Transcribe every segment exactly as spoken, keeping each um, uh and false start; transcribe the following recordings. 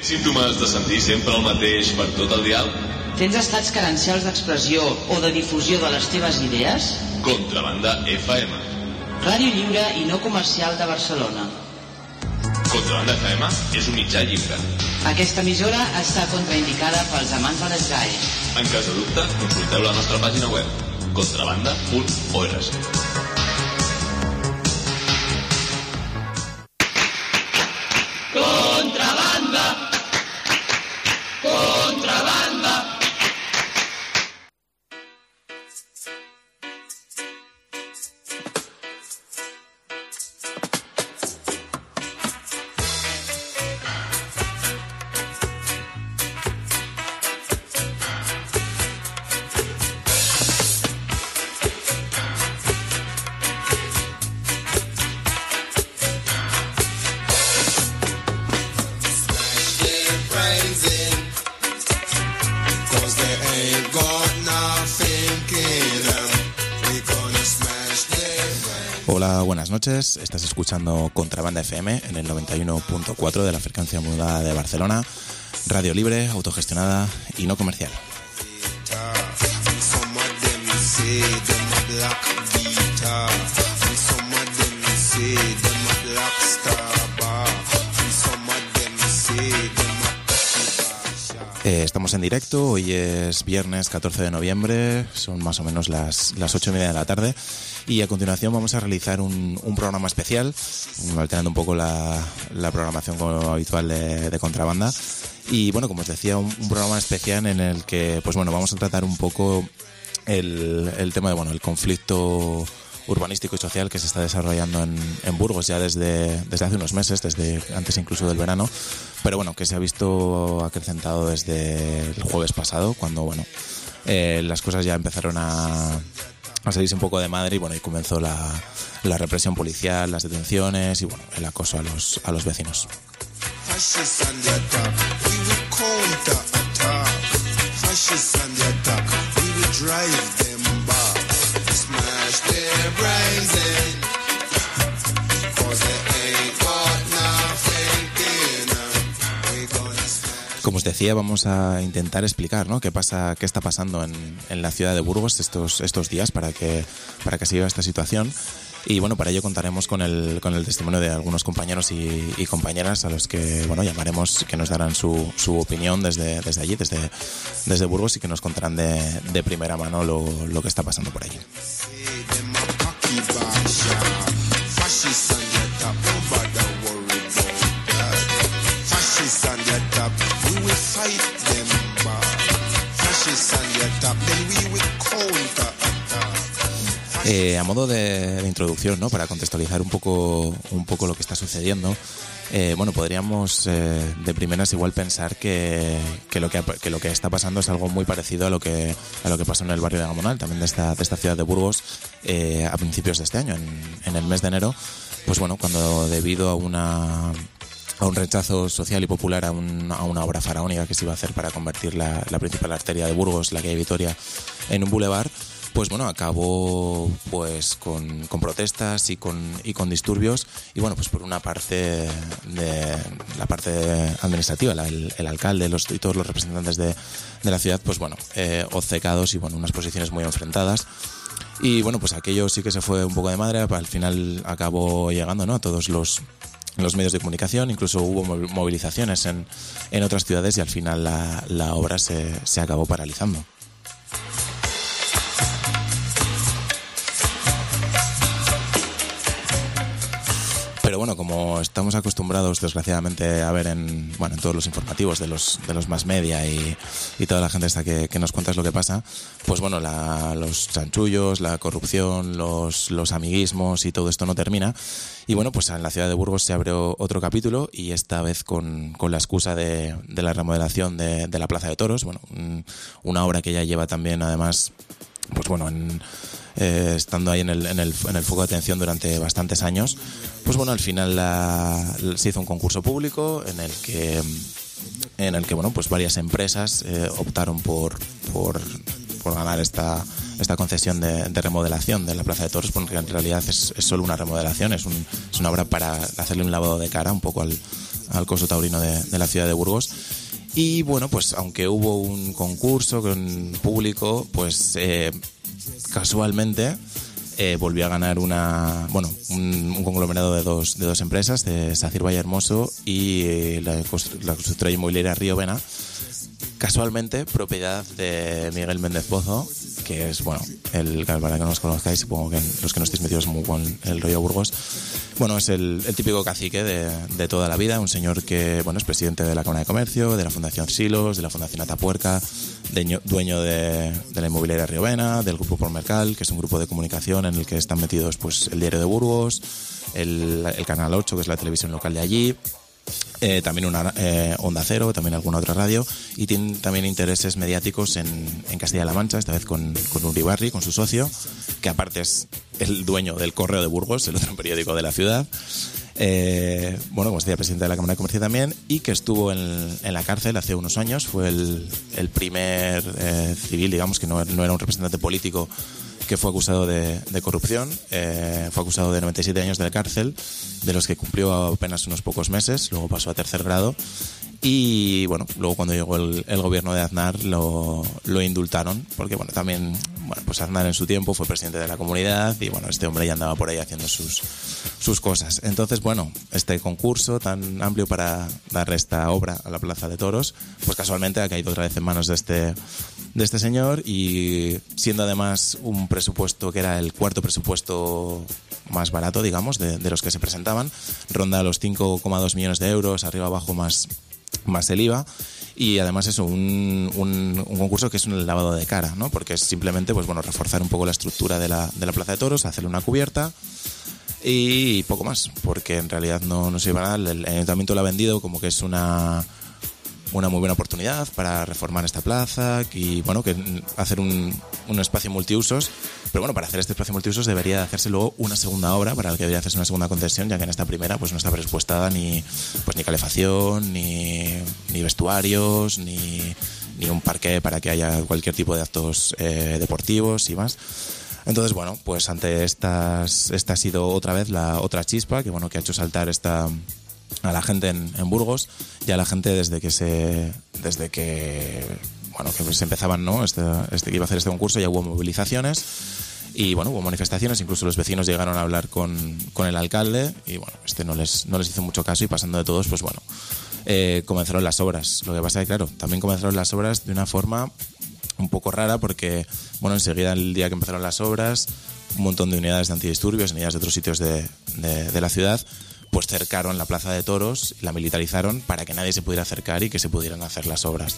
Símptomes de sentir sempre el mateix per tot el dial? Tens estats carencials d'expressió o de difusió de les teves idees? Contrabanda F M. Ràdio lliure i no comercial de Barcelona. Contrabanda F M és un mitjà lliure. Aquesta emissora està contraindicada pels amants de les G A E. En cas de dubte, consulteu la nostra pàgina web contrabanda punt org. Contrabanda! Contrabanda! Hola, buenas noches. Estás escuchando Contrabanda F M en el noventa y uno punto cuatro de la frecuencia modulada de Barcelona. Radio libre, autogestionada y no comercial. Eh, estamos en directo, hoy es viernes catorce de noviembre, son más o menos las, las ocho y media de la tarde. Y a continuación vamos a realizar un, un programa especial, alterando un poco la, la programación como habitual de, de Contrabanda. Y bueno, como os decía, un, un programa especial en el que, pues bueno, vamos a tratar un poco el, el tema de, bueno, el conflicto urbanístico y social que se está desarrollando en, en Burgos ya desde, desde hace unos meses, desde antes incluso del verano, pero bueno, que se ha visto acrecentado desde el jueves pasado, cuando, bueno, eh, las cosas ya empezaron a... a salirse un poco de madre y bueno, y comenzó la, la represión policial, las detenciones y bueno, el acoso a los a los vecinos. Como os decía, vamos a intentar explicar, ¿no?, qué pasa, qué está pasando en, en la ciudad de Burgos estos estos días para que para que se viva esta situación. Y bueno, para ello contaremos con el con el testimonio de algunos compañeros y, y compañeras a los que bueno llamaremos, que nos darán su, su opinión desde desde allí, desde desde Burgos, y que nos contarán de, de primera mano lo, lo que está pasando por allí. Eh, a modo de, de introducción, ¿no?, para contextualizar un poco un poco lo que está sucediendo, eh, bueno, podríamos eh, de primeras igual pensar que, que lo que que lo que está pasando es algo muy parecido a lo que a lo que pasó en el barrio de Gamonal, también de esta de esta ciudad de Burgos, eh, a principios de este año, en, en el mes de enero, pues bueno, cuando debido a una a un rechazo social y popular a, un, a una obra faraónica que se iba a hacer para convertir la, la principal arteria de Burgos, la calle Vitoria, en un bulevar, pues bueno, acabó pues con, con protestas y con y con disturbios. Y bueno, pues por una parte de la parte administrativa, la, el, el alcalde los, y todos los representantes de, de la ciudad, pues bueno, eh, obcecados y bueno, unas posiciones muy enfrentadas. Y bueno, pues aquello sí que se fue un poco de madre, al final acabó llegando, ¿no?, a todos los los medios de comunicación, incluso hubo movilizaciones en, en otras ciudades y al final la, la obra se, se acabó paralizando. Pero bueno, como estamos acostumbrados desgraciadamente a ver en bueno en todos los informativos de los de los más media y, y toda la gente esta que, que nos cuenta lo que pasa, pues bueno, la, los chanchullos, la corrupción, los, los amiguismos y todo esto no termina. Y bueno, pues en la ciudad de Burgos se abrió otro capítulo, y esta vez con, con la excusa de, de la remodelación de, de la Plaza de Toros, bueno, un, una obra que ya lleva también además, pues bueno, en... Eh, estando ahí en el, en, el, en el foco de atención durante bastantes años. Pues bueno, al final la, se hizo un concurso público en el que en el que bueno, pues varias empresas eh, optaron por, por, por ganar esta, esta concesión de, de remodelación de la Plaza de Toros, porque en realidad es, es solo una remodelación, es, un, es una obra para hacerle un lavado de cara un poco al, al coso taurino de, de la ciudad de Burgos. Y bueno, pues aunque hubo un concurso con público, pues eh, casualmente eh, volvió a ganar una bueno un, un conglomerado de dos de dos empresas, de Sacir Vallehermoso y eh, la, la constructora inmobiliaria Río Vena, casualmente propiedad de Miguel Méndez Pozo, que es, bueno, el, para que no os conozcáis, supongo que los que no estéis metidos muy con el rollo Burgos, bueno, es el, el típico cacique de, de toda la vida, un señor que, bueno, es presidente de la Cámara de Comercio, de la Fundación Silos, de la Fundación Atapuerca, de, dueño de, de la inmobiliaria Río Vena, del Grupo Pormercal, que es un grupo de comunicación en el que están metidos, pues, el Diario de Burgos, el, el Canal ocho, que es la televisión local de allí, Eh, también una eh, Onda Cero, también alguna otra radio, y tiene también intereses mediáticos en, en Castilla-La Mancha, esta vez con, con Uribarri, con su socio, que aparte es el dueño del Correo de Burgos, el otro periódico de la ciudad. Eh, bueno, como decía, presidente de la Cámara de Comercio también, y que estuvo en, en la cárcel hace unos años. Fue el, el primer eh, civil, digamos, que no, no era un representante político, que fue acusado de, de corrupción. Eh, fue acusado de noventa y siete años de cárcel, de los que cumplió apenas unos pocos meses. Luego pasó a tercer grado y, bueno, luego cuando llegó el, el gobierno de Aznar lo, lo indultaron, porque, bueno, también, bueno, pues Aznar en su tiempo fue presidente de la comunidad y, bueno, este hombre ya andaba por ahí haciendo sus, sus cosas. Entonces, bueno, este concurso tan amplio para darle esta obra a la Plaza de Toros, pues casualmente ha caído otra vez en manos de este de este señor, y siendo además un presupuesto que era el cuarto presupuesto más barato, digamos, de, de los que se presentaban, ronda los cinco coma dos millones de euros, arriba abajo más, más el I V A, y además eso, un, un, un concurso que es un lavado de cara, ¿no? Porque es simplemente, pues bueno, reforzar un poco la estructura de la, de la Plaza de Toros, hacerle una cubierta y poco más, porque en realidad no, no se lleva nada. El ayuntamiento lo ha vendido como que es una una muy buena oportunidad para reformar esta plaza y, bueno, que hacer un, un espacio multiusos, pero bueno, para hacer este espacio multiusos debería hacerse luego una segunda obra, para la que debería hacerse una segunda concesión, ya que en esta primera pues no está presupuestada ni pues ni calefacción, ni, ni vestuarios, ni, ni un parque para que haya cualquier tipo de actos eh, deportivos y más. Entonces, bueno, pues ante estas, esta ha sido otra vez la otra chispa que, bueno, que ha hecho saltar esta a la gente en, en Burgos, y a la gente desde que se desde que bueno que se empezaban, ¿no? este, este que iba a hacer este concurso, ya hubo movilizaciones y, bueno, hubo manifestaciones, incluso los vecinos llegaron a hablar con, con el alcalde y, bueno, este no les no les hizo mucho caso, y pasando de todos, pues bueno, eh, comenzaron las obras. Lo que pasa es que, claro, también comenzaron las obras de una forma un poco rara, porque, bueno, enseguida, el día que empezaron las obras, un montón de unidades de antidisturbios, unidades de otros sitios de, de, de la ciudad, pues cercaron la Plaza de Toros, la militarizaron para que nadie se pudiera acercar y que se pudieran hacer las obras.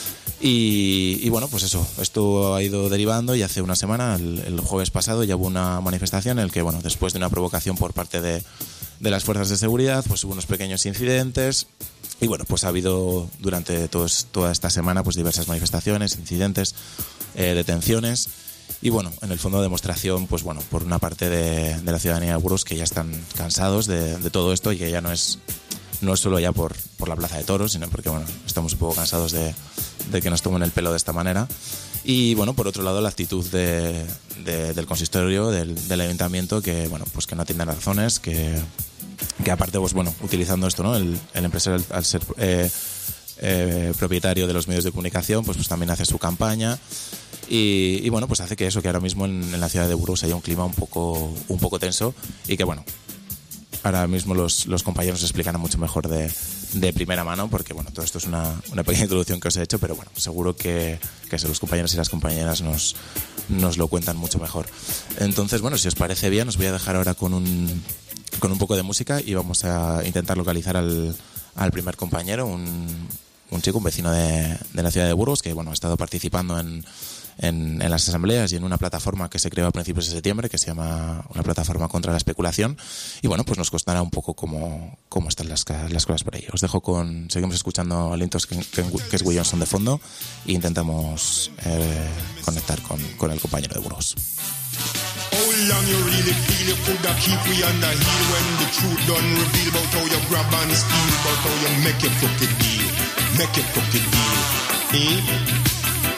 Y, y bueno, pues eso, esto ha ido derivando, y hace una semana, el, el jueves pasado, ya hubo una manifestación en la que, bueno, después de una provocación por parte de, de las fuerzas de seguridad, pues hubo unos pequeños incidentes. Y bueno, pues ha habido durante todos, toda esta semana pues diversas manifestaciones, incidentes, eh, detenciones. Y bueno, en el fondo, demostración, pues bueno, por una parte de, de la ciudadanía de Burgos, que ya están cansados de, de todo esto, y que ya no es no es solo ya por, por la Plaza de Toros, sino porque, bueno, estamos un poco cansados de, de que nos tomen el pelo de esta manera. Y bueno, por otro lado, la actitud de, de, del consistorio, del, del ayuntamiento, que, bueno, pues que no atienden razones, que, que aparte, pues bueno, utilizando esto, ¿no? El, el empresario, al ser eh, eh, propietario de los medios de comunicación, pues, pues también hace su campaña. Y, y bueno, pues hace que eso, que ahora mismo en, en la ciudad de Burgos haya un clima un poco, un poco tenso, y que, bueno, ahora mismo los, los compañeros explicarán mucho mejor de, de primera mano, porque, bueno, todo esto es una, una pequeña introducción que os he hecho, pero bueno, seguro que, que los compañeros y las compañeras nos, nos lo cuentan mucho mejor. Entonces, bueno, si os parece bien, os voy a dejar ahora con un, con un poco de música, y vamos a intentar localizar al, al primer compañero, un, un chico, un vecino de, de la ciudad de Burgos, que, bueno, ha estado participando en En, en las asambleas y en una plataforma que se creó a principios de septiembre, que se llama una plataforma contra la especulación, y bueno, pues nos contará un poco cómo, cómo están las, las cosas por ahí. Os dejo con, seguimos escuchando a Lintos, que, que, que es Williamson de fondo, e intentamos eh, conectar con, con el compañero de Burgos. How long you really feel you coulda keep we under heel when the truth done reveal about how you grab and steal, about how you make your crooked deal, make your crooked deal, eh?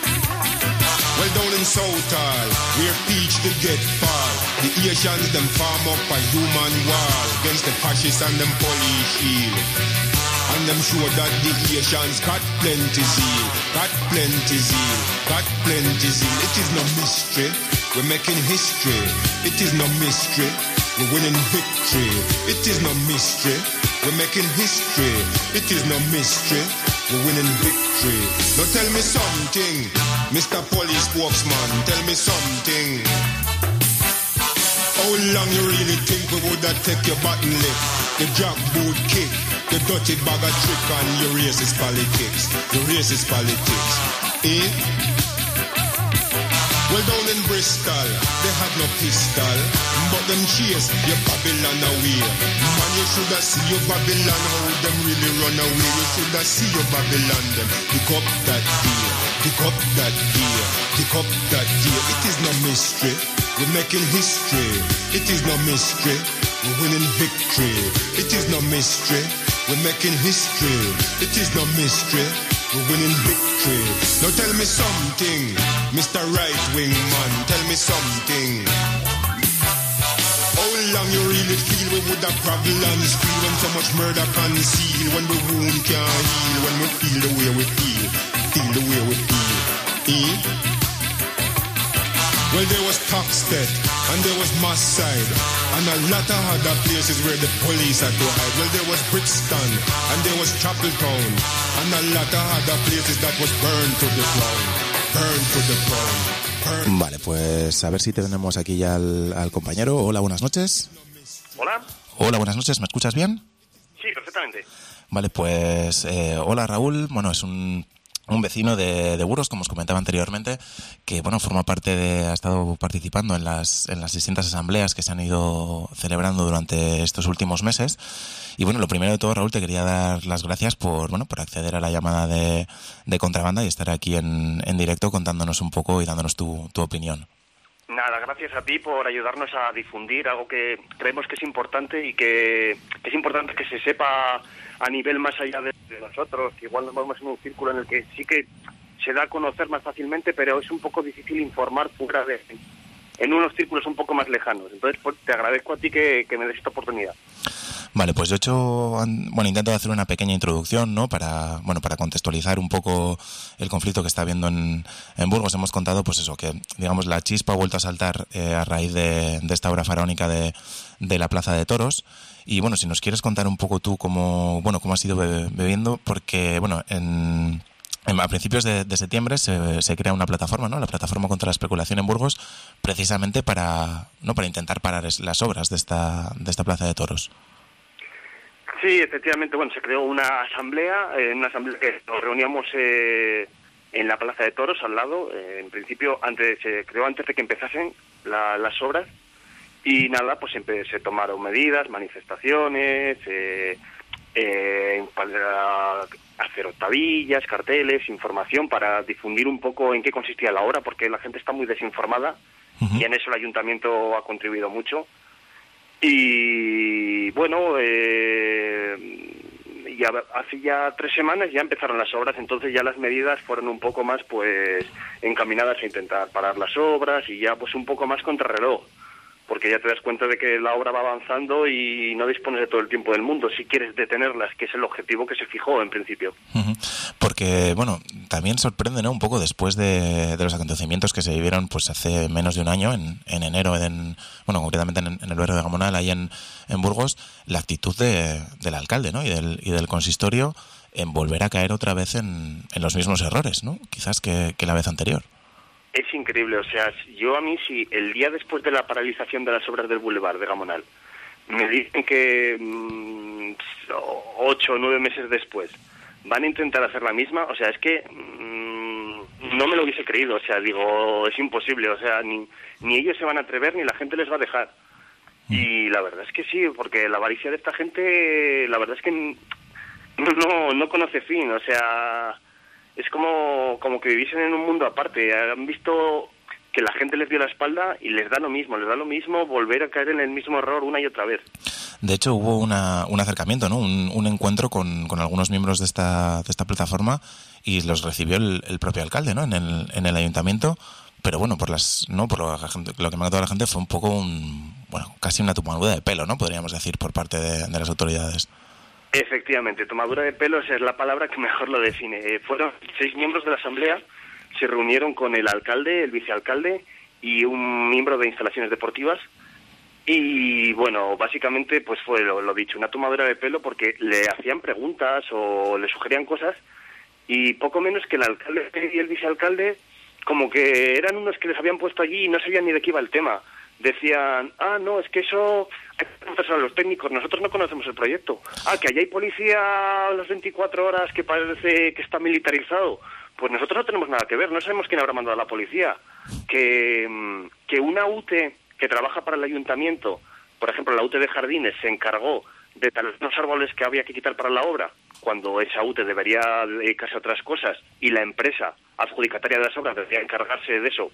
Well, down in Southall, where peach to get fall, the Asians them farm up a human wall against the fascists and them police shield. And them show that the Asians got plenty zeal, got plenty zeal, got plenty zeal. It is no mystery, we're making history. It is no mystery, we're winning victory. It is no mystery, we're making history. It is no mystery, we're winning victory. Now tell me something, Mister Police spokesman, tell me something. How long you really think we would have take your button lift, the jackboot kick, the dirty bag of trick and your racist politics, your racist politics, eh? Well, down in Bristol, they had no pistol, but them chase your Babylon away. Man, you should have seen your Babylon, how them really run away. You should have seen your Babylon, them pick up that gear, pick up that gear, pick up that gear. It is no mystery, we're making history. It is no mystery, we're winning victory. It is no mystery, we're making history. It is no mystery, we're winning victory. Now tell me something, Mister Right-Wing man, tell me something. How long you really feel we would have struggle and squeal when so much murder conceal, when the wound can't heal, when we feel the way we feel, feel the way we feel, eh? Well, there was Toxted, and there was Moss Side, and a lot of other places where the police had to hide. Well, there was Brixton, and there was Chapeltown, and a lot of other places that was burned to the ground, burned to the ground. Burned. Vale, pues a ver si tenemos aquí ya al, al compañero. Hola, buenas noches. Hola. Hola, buenas noches, ¿me escuchas bien? Sí, perfectamente. Vale, pues eh, hola Raúl, bueno, es un... un vecino de, de Burgos, como os comentaba anteriormente, que bueno forma parte de, ha estado participando en las en las distintas asambleas que se han ido celebrando durante estos últimos meses. Y bueno, lo primero de todo, Raúl, te quería dar las gracias por bueno por acceder a la llamada de, de Contrabanda y estar aquí en, en directo contándonos un poco y dándonos tu, tu opinión. Nada, gracias a ti por ayudarnos a difundir algo que creemos que es importante y que, que es importante que se sepa a nivel más allá de, de nosotros. Igual nos movemos en un círculo en el que sí que se da a conocer más fácilmente, pero es un poco difícil informar fuera de, en unos círculos un poco más lejanos. Entonces, pues, te agradezco a ti que, que me des esta oportunidad. Vale, pues yo he hecho, bueno, intento hacer una pequeña introducción, ¿no? Para, bueno, para contextualizar un poco el conflicto que está habiendo en, en Burgos. Hemos contado, pues eso, que, digamos, la chispa ha vuelto a saltar eh, a raíz de, de esta obra faraónica de, de la Plaza de Toros. Y bueno, si nos quieres contar un poco tú cómo, bueno, cómo has ido bebiendo, porque, bueno, en... A principios de, de septiembre se, se crea una plataforma, ¿no? La plataforma contra la especulación en Burgos, precisamente para, ¿no? Para intentar parar las obras de esta, de esta Plaza de Toros. Sí, efectivamente, bueno, se creó una asamblea, eh, una asamblea que nos reuníamos eh, en la Plaza de Toros, al lado. Eh, en principio, antes se creó antes de que empezasen la, las obras. Y nada, pues siempre se tomaron medidas, manifestaciones, eh, eh, para hacer octavillas, carteles, información para difundir un poco en qué consistía la obra, porque la gente está muy desinformada. Uh-huh. Y en eso el ayuntamiento ha contribuido mucho. Y bueno, eh, ya hace ya tres semanas ya empezaron las obras, entonces ya las medidas fueron un poco más pues encaminadas a intentar parar las obras y ya pues un poco más contrarreloj, porque ya te das cuenta de que la obra va avanzando y no dispones de todo el tiempo del mundo si quieres detenerlas, que es el objetivo que se fijó en principio. Uh-huh. Porque, bueno, también sorprende, ¿no? Un poco después de, de los acontecimientos que se vivieron pues hace menos de un año, en, en enero, en, bueno, concretamente en, en el barrio de Gamonal, ahí en, en Burgos, la actitud de, del alcalde, ¿no? Y del, y del consistorio en volver a caer otra vez en, en los mismos errores, ¿no? Quizás que, que la vez anterior. Es increíble, o sea, yo a mí si el día después de la paralización de las obras del Boulevard de Gamonal me dicen que mmm, ocho o nueve meses después van a intentar hacer la misma, o sea, es que mmm, no me lo hubiese creído, o sea, digo, es imposible, o sea, ni, ni ellos se van a atrever ni la gente les va a dejar. Y la verdad es que sí, porque la avaricia de esta gente, la verdad es que no, no conoce fin, o sea... Es como, como que viviesen en un mundo aparte. Han visto que la gente les dio la espalda y les da lo mismo, les da lo mismo volver a caer en el mismo error una y otra vez. De hecho, hubo una, un acercamiento, ¿no? Un, un encuentro con, con algunos miembros de esta, de esta plataforma y los recibió el, el propio alcalde, ¿no? En el, en el ayuntamiento. Pero bueno, por las, no, por lo, lo que me ha contado la gente fue un poco un, bueno, casi una tomadura de pelo, ¿no? Podríamos decir, por parte de, de las autoridades. Efectivamente, tomadura de pelo es la palabra que mejor lo define. Eh, fueron seis miembros de la asamblea, se reunieron con el alcalde, el vicealcalde y un miembro de instalaciones deportivas. Y bueno, básicamente pues fue lo, lo dicho, una tomadura de pelo porque le hacían preguntas o le sugerían cosas y poco menos que el alcalde y el vicealcalde como que eran unos que les habían puesto allí y no sabían ni de qué iba el tema. Decían, ah, no, es que eso hay que preguntárselo a los técnicos, nosotros no conocemos el proyecto. Ah, que allá hay policía a las veinticuatro horas que parece que está militarizado. Pues nosotros no tenemos nada que ver, no sabemos quién habrá mandado a la policía. Que, que una U T E que trabaja para el ayuntamiento, por ejemplo, la U T E de Jardines, se encargó de talar los árboles que había que quitar para la obra, cuando esa U T E debería dedicarse a otras cosas, y la empresa adjudicataria de las obras debería encargarse de eso,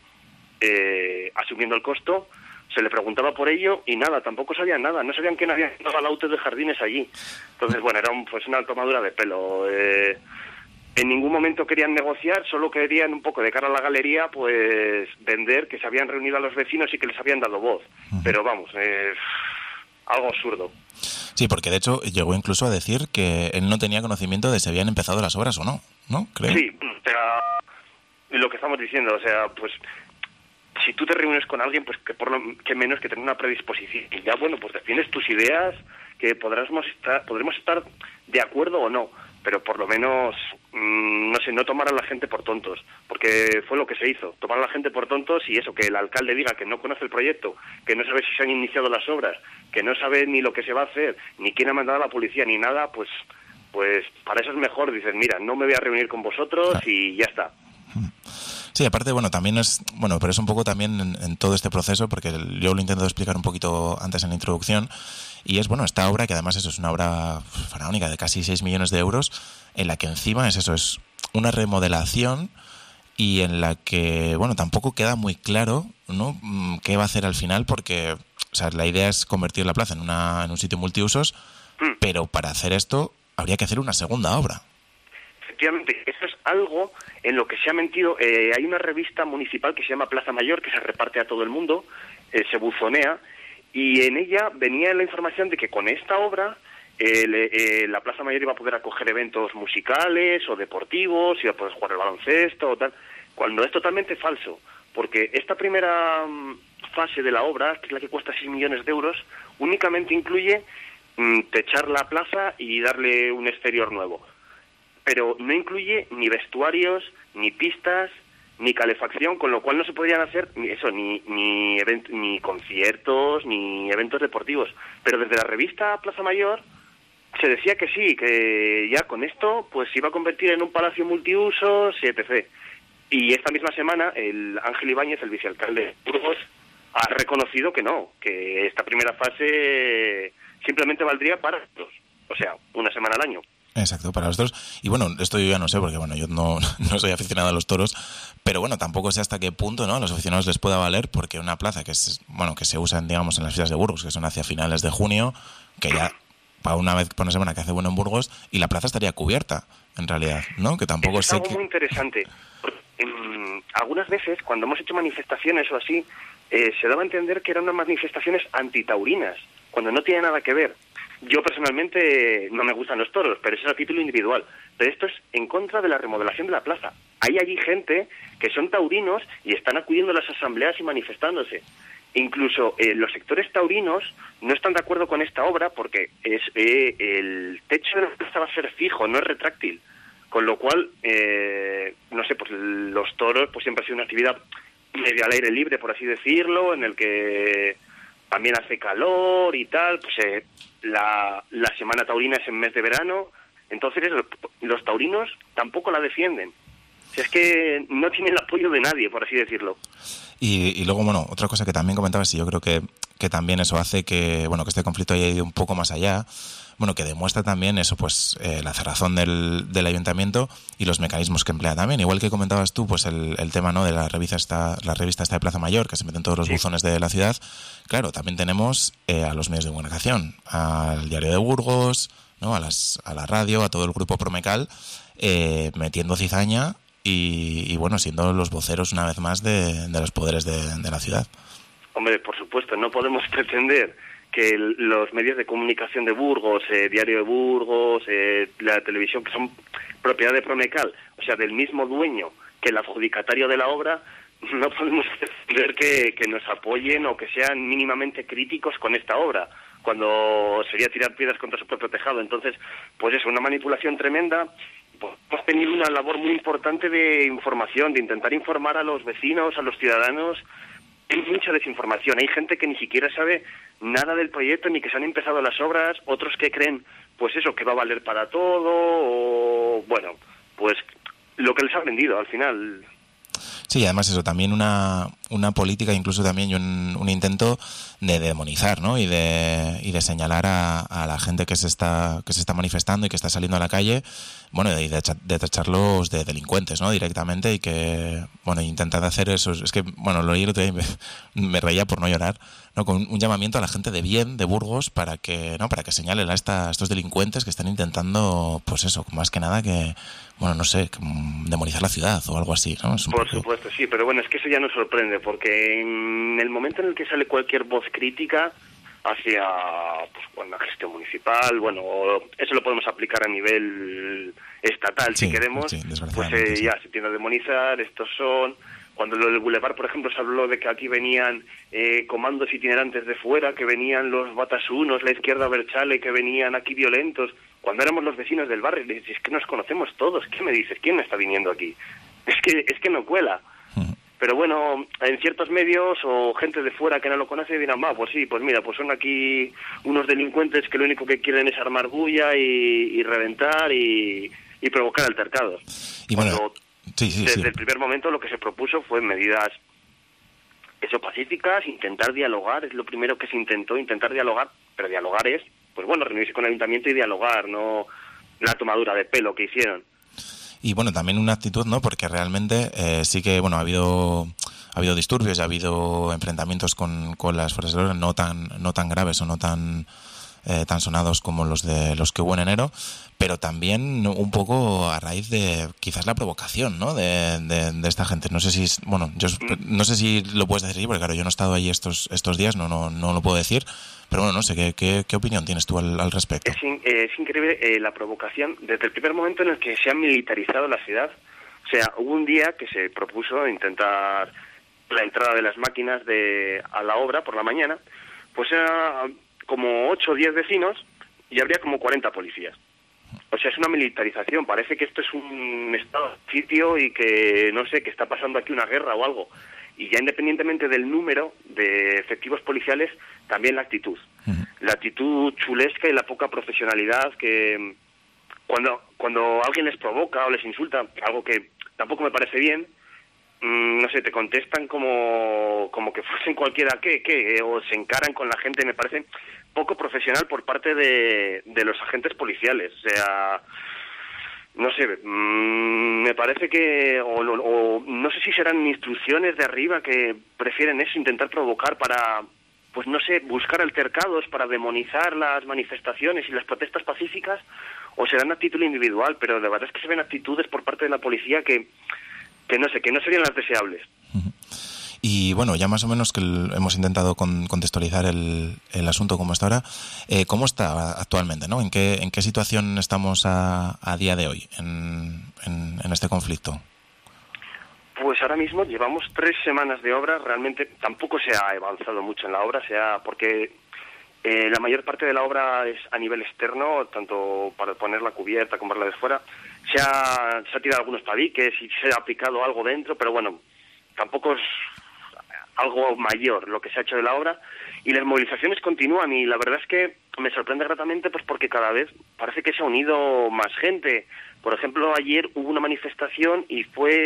eh, asumiendo el costo. Se le preguntaba por ello y nada, tampoco sabían nada, no sabían quién había mandado a la U T E de Jardines allí. Entonces, bueno, era un, pues una tomadura de pelo. Eh, en ningún momento querían negociar, solo querían un poco de cara a la galería, pues vender que se habían reunido a los vecinos y que les habían dado voz. Uh-huh. Pero vamos, eh, algo absurdo. Sí, porque de hecho llegó incluso a decir que él no tenía conocimiento de si habían empezado las obras o no, ¿no? Creo. Sí, o sea, lo que estamos diciendo, o sea, pues si tú te reúnes con alguien, pues que por lo que menos que tener una predisposición. Y ya, bueno, pues defines tus ideas, que podremos estar, podremos estar de acuerdo o no, pero por lo menos, mmm, no sé, no tomar a la gente por tontos, porque fue lo que se hizo, tomar a la gente por tontos y eso, que el alcalde diga que no conoce el proyecto, que no sabe si se han iniciado las obras, que no sabe ni lo que se va a hacer, ni quién ha mandado a la policía, ni nada, pues, pues para eso es mejor, dices, mira, no me voy a reunir con vosotros y ya está. Sí, aparte, bueno, también es, bueno, pero es un poco también en, en todo este proceso, porque yo lo intento explicar un poquito antes en la introducción, y es, bueno, esta obra, que además eso es una obra faraónica de casi seis millones de euros, en la que encima es eso, es una remodelación y en la que, bueno, tampoco queda muy claro, ¿no?, qué va a hacer al final, porque, o sea, la idea es convertir la plaza en, una, en un sitio multiusos, pero para hacer esto habría que hacer una segunda obra. Efectivamente, eso es algo en lo que se ha mentido. Eh, hay una revista municipal que se llama Plaza Mayor, que se reparte a todo el mundo, eh, se buzonea, y en ella venía la información de que con esta obra eh, le, eh, la Plaza Mayor iba a poder acoger eventos musicales o deportivos, iba a poder jugar al baloncesto o tal, cuando es totalmente falso, porque esta primera um, fase de la obra, que es la que cuesta seis millones de euros, únicamente incluye um, techar la plaza y darle un exterior nuevo. Pero no incluye ni vestuarios, ni pistas, ni calefacción, con lo cual no se podrían hacer ni eso, ni ni, event- ni conciertos, ni eventos deportivos. Pero desde la revista Plaza Mayor se decía que sí, que ya con esto pues se iba a convertir en un palacio multiusos, etcétera. Y esta misma semana el Ángel Ibáñez, el vicealcalde de Burgos, ha reconocido que no, que esta primera fase simplemente valdría para todos, o sea, una semana al año. Exacto, para los toros. Y bueno, esto yo ya no sé, porque bueno, yo no, no soy aficionado a los toros, pero bueno, tampoco sé hasta qué punto, ¿no?, a los aficionados les pueda valer, porque una plaza que es, bueno, que se usa, digamos, en las fiestas de Burgos, que son hacia finales de junio, que ya para una vez por una semana que hace bueno en Burgos, y la plaza estaría cubierta, en realidad, ¿no? Que tampoco es sé algo que... muy interesante. Um, algunas veces, cuando hemos hecho manifestaciones o así, eh, se daba a entender que eran unas manifestaciones antitaurinas, cuando no tiene nada que ver. Yo personalmente no me gustan los toros, pero eso es a título individual. Pero esto es en contra de la remodelación de la plaza. Hay allí gente que son taurinos y están acudiendo a las asambleas y manifestándose. Incluso eh, los sectores taurinos no están de acuerdo con esta obra porque es eh, el techo de la plaza va a ser fijo, no es retráctil. Con lo cual, eh, no sé, pues los toros pues siempre ha sido una actividad medio al aire libre, por así decirlo, en el que también hace calor y tal, pues eh, la, la semana taurina es en mes de verano, entonces los, los taurinos tampoco la defienden. O sea, es que no tienen el apoyo de nadie, por así decirlo. Y, y luego, bueno, otra cosa que también comentabas, y yo creo que, que también eso hace que, bueno, que este conflicto haya ido un poco más allá, bueno, que demuestra también eso, pues, eh, la cerrazón del, del ayuntamiento y los mecanismos que emplea también. Igual que comentabas tú, pues, el, el tema, ¿no?, de la revista esta, la revista esta de Plaza Mayor, que se mete en todos los sí. buzones de la ciudad. Claro, también tenemos eh, a los medios de comunicación, al Diario de Burgos, ¿no?, a, las, a la radio, a todo el grupo Promecal, eh, metiendo cizaña y, y, bueno, siendo los voceros una vez más de, de los poderes de, de la ciudad. Hombre, por supuesto, no podemos pretender que el, los medios de comunicación de Burgos, eh, Diario de Burgos, eh, la televisión, que son propiedad de Promecal, o sea, del mismo dueño que el adjudicatario de la obra, no podemos ver que, que nos apoyen o que sean mínimamente críticos con esta obra, cuando sería tirar piedras contra su propio tejado. Entonces, pues eso, una manipulación tremenda. Pues hemos tenido una labor muy importante de información, de intentar informar a los vecinos, a los ciudadanos. Hay mucha desinformación, hay gente que ni siquiera sabe nada del proyecto ni que se han empezado las obras, otros que creen, pues eso, que va a valer para todo, o bueno, pues lo que les ha vendido al final. Sí, además eso, también una, una política, incluso también un, un intento de demonizar, ¿no? Y de, y de señalar a, a la gente que se está que se está manifestando y que está saliendo a la calle, bueno, y de, de tacharlos de delincuentes, ¿no? Directamente, y que, bueno, intentar hacer eso. Es que, bueno, lo leí el otro día y me, me reía por no llorar, ¿no? Con un llamamiento a la gente de bien, de Burgos, para que, ¿no? Para que señalen a, esta, a estos delincuentes que están intentando, pues eso, más que nada que, bueno, no sé, demonizar la ciudad o algo así, ¿no? Es un Por poco... supuesto, sí, pero bueno, es que eso ya nos sorprende, porque en el momento en el que sale cualquier voz crítica hacia, pues, bueno, la gestión municipal, bueno, eso lo podemos aplicar a nivel estatal, sí, si queremos, sí, pues eh, sí. ya se tiende a demonizar, estos son... Cuando lo del Boulevard, por ejemplo, se habló de que aquí venían eh, comandos itinerantes de fuera, que venían los batasunos, la izquierda Berchale, que venían aquí violentos, cuando éramos los vecinos del barrio. Le dices, es que nos conocemos todos, ¿qué me dices? ¿Quién me está viniendo aquí? Es que es que no cuela. Uh-huh. Pero bueno, en ciertos medios o gente de fuera que no lo conoce dirán, va, pues sí, pues mira, pues son aquí unos delincuentes que lo único que quieren es armar bulla y, y reventar y, y provocar altercados. Y bueno... Cuando, Sí, sí, Desde sí. el primer momento lo que se propuso fue medidas eso pacíficas, intentar dialogar, es lo primero que se intentó, intentar dialogar, pero dialogar es, pues bueno, reunirse con el ayuntamiento y dialogar, no la tomadura de pelo que hicieron. Y bueno, también una actitud, ¿no? Porque realmente eh, sí que, bueno, ha habido ha habido disturbios, ha habido enfrentamientos con, con las fuerzas de orden no tan no tan graves o no tan eh, tan sonados como los de los que hubo en enero, pero también un poco a raíz de quizás la provocación, ¿no? De, de, de esta gente. No sé si, bueno, yo no sé si lo puedes decir, porque claro, yo no he estado ahí estos estos días, no no no lo puedo decir, pero bueno, no sé, ¿qué qué, qué opinión tienes tú al, al respecto? Es, in, eh, es increíble eh, la provocación desde el primer momento en el que se ha militarizado la ciudad. O sea, hubo un día que se propuso intentar la entrada de las máquinas de a la obra por la mañana, pues era como ocho o diez vecinos y habría como cuarenta policías. O sea, es una militarización, parece que esto es un estado de sitio y que, no sé, que está pasando aquí una guerra o algo. Y ya independientemente del número de efectivos policiales, también la actitud. Uh-huh. La actitud chulesca y la poca profesionalidad que cuando cuando alguien les provoca o les insulta, algo que tampoco me parece bien, mmm, no sé, te contestan como como que fuesen cualquiera que, que o se encaran con la gente. Me parece poco profesional por parte de, de los agentes policiales. O sea, no sé, mmm, me parece que, o, o no sé si serán instrucciones de arriba que prefieren eso, intentar provocar para, pues no sé, buscar altercados, para demonizar las manifestaciones y las protestas pacíficas, o serán a título individual, pero la verdad es que se ven actitudes por parte de la policía que, que no sé, que no serían las deseables. Uh-huh. Y bueno, ya más o menos que el, hemos intentado con, contextualizar el, el asunto como está ahora. Eh, ¿Cómo está actualmente, no? ¿En qué, en qué situación estamos a, a día de hoy en, en, en este conflicto? Pues ahora mismo llevamos tres semanas de obra. Realmente tampoco se ha avanzado mucho en la obra, sea porque eh, la mayor parte de la obra es a nivel externo, tanto para poner la cubierta como para la de fuera. Se ha, se ha tirado algunos tabiques y se ha aplicado algo dentro, pero bueno, tampoco es algo mayor lo que se ha hecho de la obra, y las movilizaciones continúan, y la verdad es que me sorprende gratamente pues porque cada vez parece que se ha unido más gente. Por ejemplo, ayer hubo una manifestación y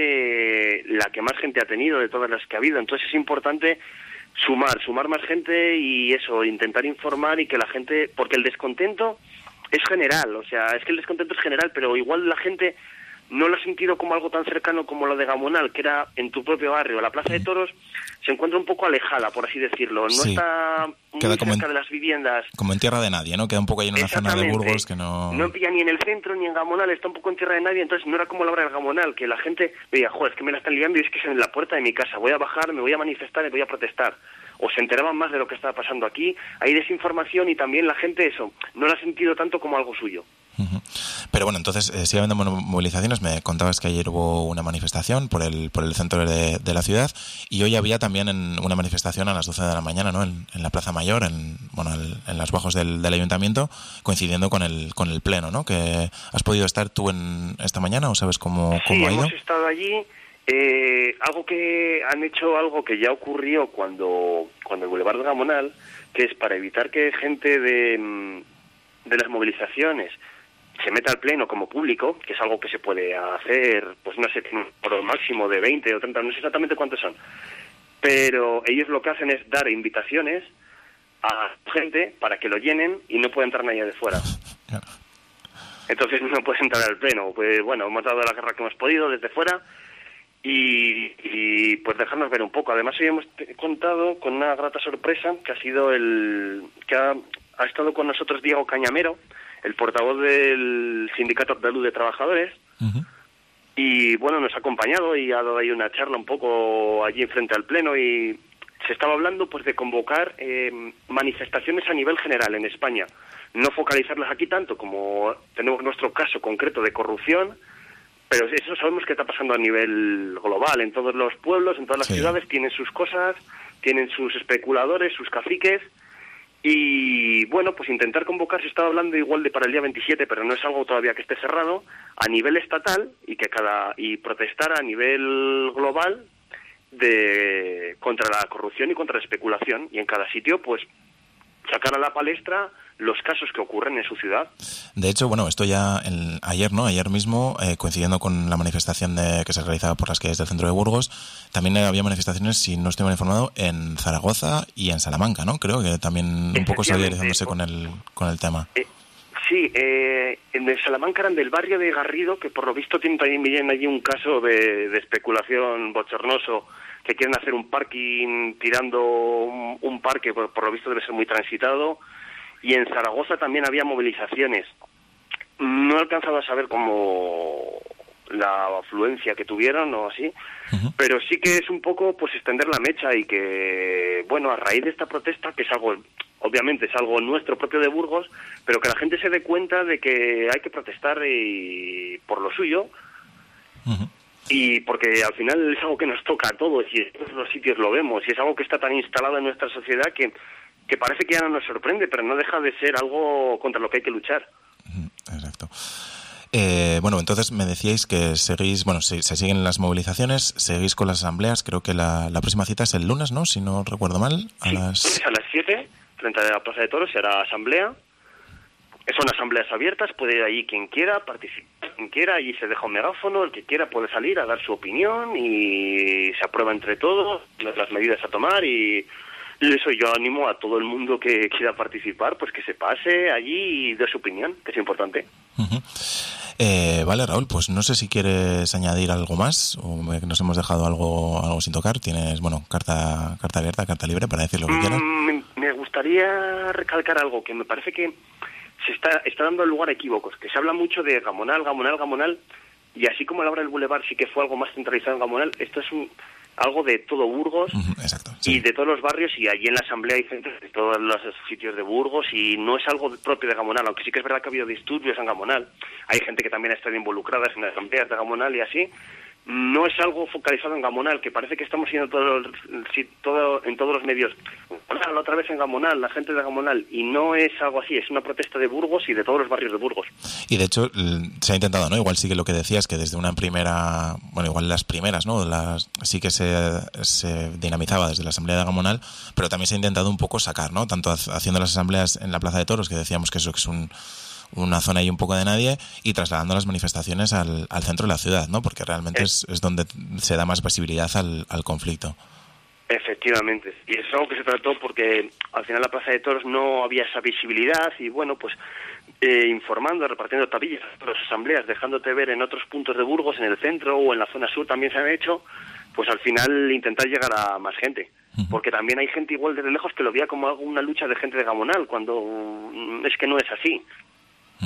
fue la que más gente ha tenido de todas las que ha habido, entonces es importante sumar, sumar más gente y eso, intentar informar y que la gente, porque el descontento es general, o sea, es que el descontento es general, pero igual la gente no lo ha sentido como algo tan cercano como lo de Gamonal, que era en tu propio barrio. La Plaza de Toros se encuentra un poco alejada, por así decirlo. No sí. está muy Queda cerca en, de las viviendas. Como en tierra de nadie, ¿no? Queda un poco ahí en una zona de Burgos que no... No pilla ni en el centro ni en Gamonal, está un poco en tierra de nadie, entonces no era como la hora del Gamonal, que la gente veía, joder, es que me la están liando y es que es en la puerta de mi casa, voy a bajar, me voy a manifestar, me voy a protestar. o se enteraban más de lo que estaba pasando aquí. Hay desinformación y también la gente eso no lo ha sentido tanto como algo suyo. Uh-huh. Pero bueno, entonces eh, sigue habiendo movilizaciones. Me contabas que ayer hubo una manifestación por el por el centro de, de la ciudad, y hoy había también en una manifestación a las doce de la mañana, ¿no? En, en la Plaza Mayor, en bueno, el, en los bajos del, del ayuntamiento, coincidiendo con el con el pleno, ¿no? Que has podido estar tú en esta mañana, ¿o sabes cómo, cómo sí, ha ido? Hemos estado allí. Eh, algo que han hecho, algo que ya ocurrió cuando cuando el Boulevard de Gamonal, que es para evitar que gente de de las movilizaciones se meta al pleno como público, que es algo que se puede hacer, pues no sé, por lo máximo de veinte o treinta, no sé exactamente cuántos son, pero ellos lo que hacen es dar invitaciones a gente para que lo llenen y no puede entrar nadie de fuera. Entonces no puedes entrar al pleno. Pues bueno, hemos dado la guerra que hemos podido desde fuera y, y pues dejarnos ver un poco. Además hoy hemos contado con una grata sorpresa que ha sido el que ha, ha estado con nosotros Diego Cañamero, el portavoz del Sindicato Andaluz de Trabajadores, uh-huh. y bueno, nos ha acompañado y ha dado ahí una charla un poco allí frente al pleno, y se estaba hablando pues de convocar eh, manifestaciones a nivel general en España, no focalizarlas aquí tanto como tenemos nuestro caso concreto de corrupción, pero eso sabemos que está pasando a nivel global, en todos los pueblos, en todas las sí. ciudades tienen sus cosas, tienen sus especuladores, sus caciques. Y bueno, pues intentar convocar, se estaba hablando igual de para el día veintisiete, pero no es algo todavía que esté cerrado, a nivel estatal, y que cada y protestar a nivel global de contra la corrupción y contra la especulación, y en cada sitio pues sacar a la palestra los casos que ocurren en su ciudad. De hecho, bueno, esto ya el, ayer, ¿no? Ayer mismo, eh, coincidiendo con la manifestación de, que se realizaba por las calles del centro de Burgos, también había manifestaciones, si no estoy mal informado, en Zaragoza y en Salamanca, ¿no? Creo que también un poco solidarizándose con el con el tema. Eh, sí, eh, en Salamanca eran del barrio de Garrido, que por lo visto tienen también allí un caso de, de especulación bochornoso, que quieren hacer un parking tirando un, un parque, por, por lo visto debe ser muy transitado. Y en Zaragoza también había movilizaciones. No he alcanzado a saber cómo la afluencia que tuvieron o así, uh-huh. pero sí que es un poco pues extender la mecha y que, bueno, a raíz de esta protesta, que es algo, obviamente es algo nuestro propio de Burgos, pero que la gente se dé cuenta de que hay que protestar y por lo suyo, uh-huh. y porque al final es algo que nos toca a todos y en todos los sitios lo vemos, y es algo que está tan instalado en nuestra sociedad que que parece que ya no nos sorprende, pero no deja de ser algo contra lo que hay que luchar. Exacto. Eh, bueno, entonces me decíais que seguís, bueno, se, se siguen las movilizaciones, seguís con las asambleas, creo que la, la próxima cita es el lunes, ¿no? Si no recuerdo mal. A sí, las... a las siete, frente a la Plaza de Toros, se hará asamblea. Son asambleas abiertas, puede ir allí quien quiera, participar quien quiera, allí se deja un megáfono, el que quiera puede salir a dar su opinión y se aprueba entre todos las medidas a tomar y... Y eso yo animo a todo el mundo que quiera participar, pues que se pase allí y dé su opinión, que es importante. Uh-huh. Eh, vale, Raúl, pues no sé si quieres añadir algo más o nos hemos dejado algo algo sin tocar. Tienes, bueno, carta carta abierta, carta libre para decir lo que mm, quieras. Me gustaría recalcar algo que me parece que se está está dando lugar a equívocos, que se habla mucho de Gamonal, Gamonal, Gamonal, y así como la obra del Boulevard sí que fue algo más centralizado en Gamonal, esto es un... algo de todo Burgos. Uh-huh, exacto, sí. Y de todos los barrios, y allí en la asamblea hay centros de todos los sitios de Burgos y no es algo propio de Gamonal, aunque sí que es verdad que ha habido disturbios en Gamonal. Hay gente que también ha estado involucrada en las asambleas de Gamonal y así. No es algo focalizado en Gamonal, que parece que estamos siendo todo, todo, en todos los medios. Gamonal, otra vez en Gamonal, la gente de Gamonal, y no es algo así, es una protesta de Burgos y de todos los barrios de Burgos. Y de hecho se ha intentado, ¿no? Igual sí que lo que decías, que desde una primera, bueno, igual las primeras, ¿no? Las, sí que se, se dinamizaba desde la asamblea de Gamonal, pero también se ha intentado un poco sacar, ¿no? Tanto haciendo las asambleas en la Plaza de Toros, que decíamos que eso es un... una zona ahí un poco de nadie, y trasladando las manifestaciones al, al centro de la ciudad, ¿no? Porque realmente es, es donde se da más visibilidad al, al conflicto. Efectivamente, y es algo que se trató porque al final la Plaza de Toros no había esa visibilidad y bueno, pues eh, informando, repartiendo tablillas a las asambleas, dejándote ver en otros puntos de Burgos, en el centro o en la zona sur también se han hecho, pues al final intentar llegar a más gente. Uh-huh. Porque también hay gente igual desde lejos que lo veía como una lucha de gente de Gamonal, cuando es que no es así.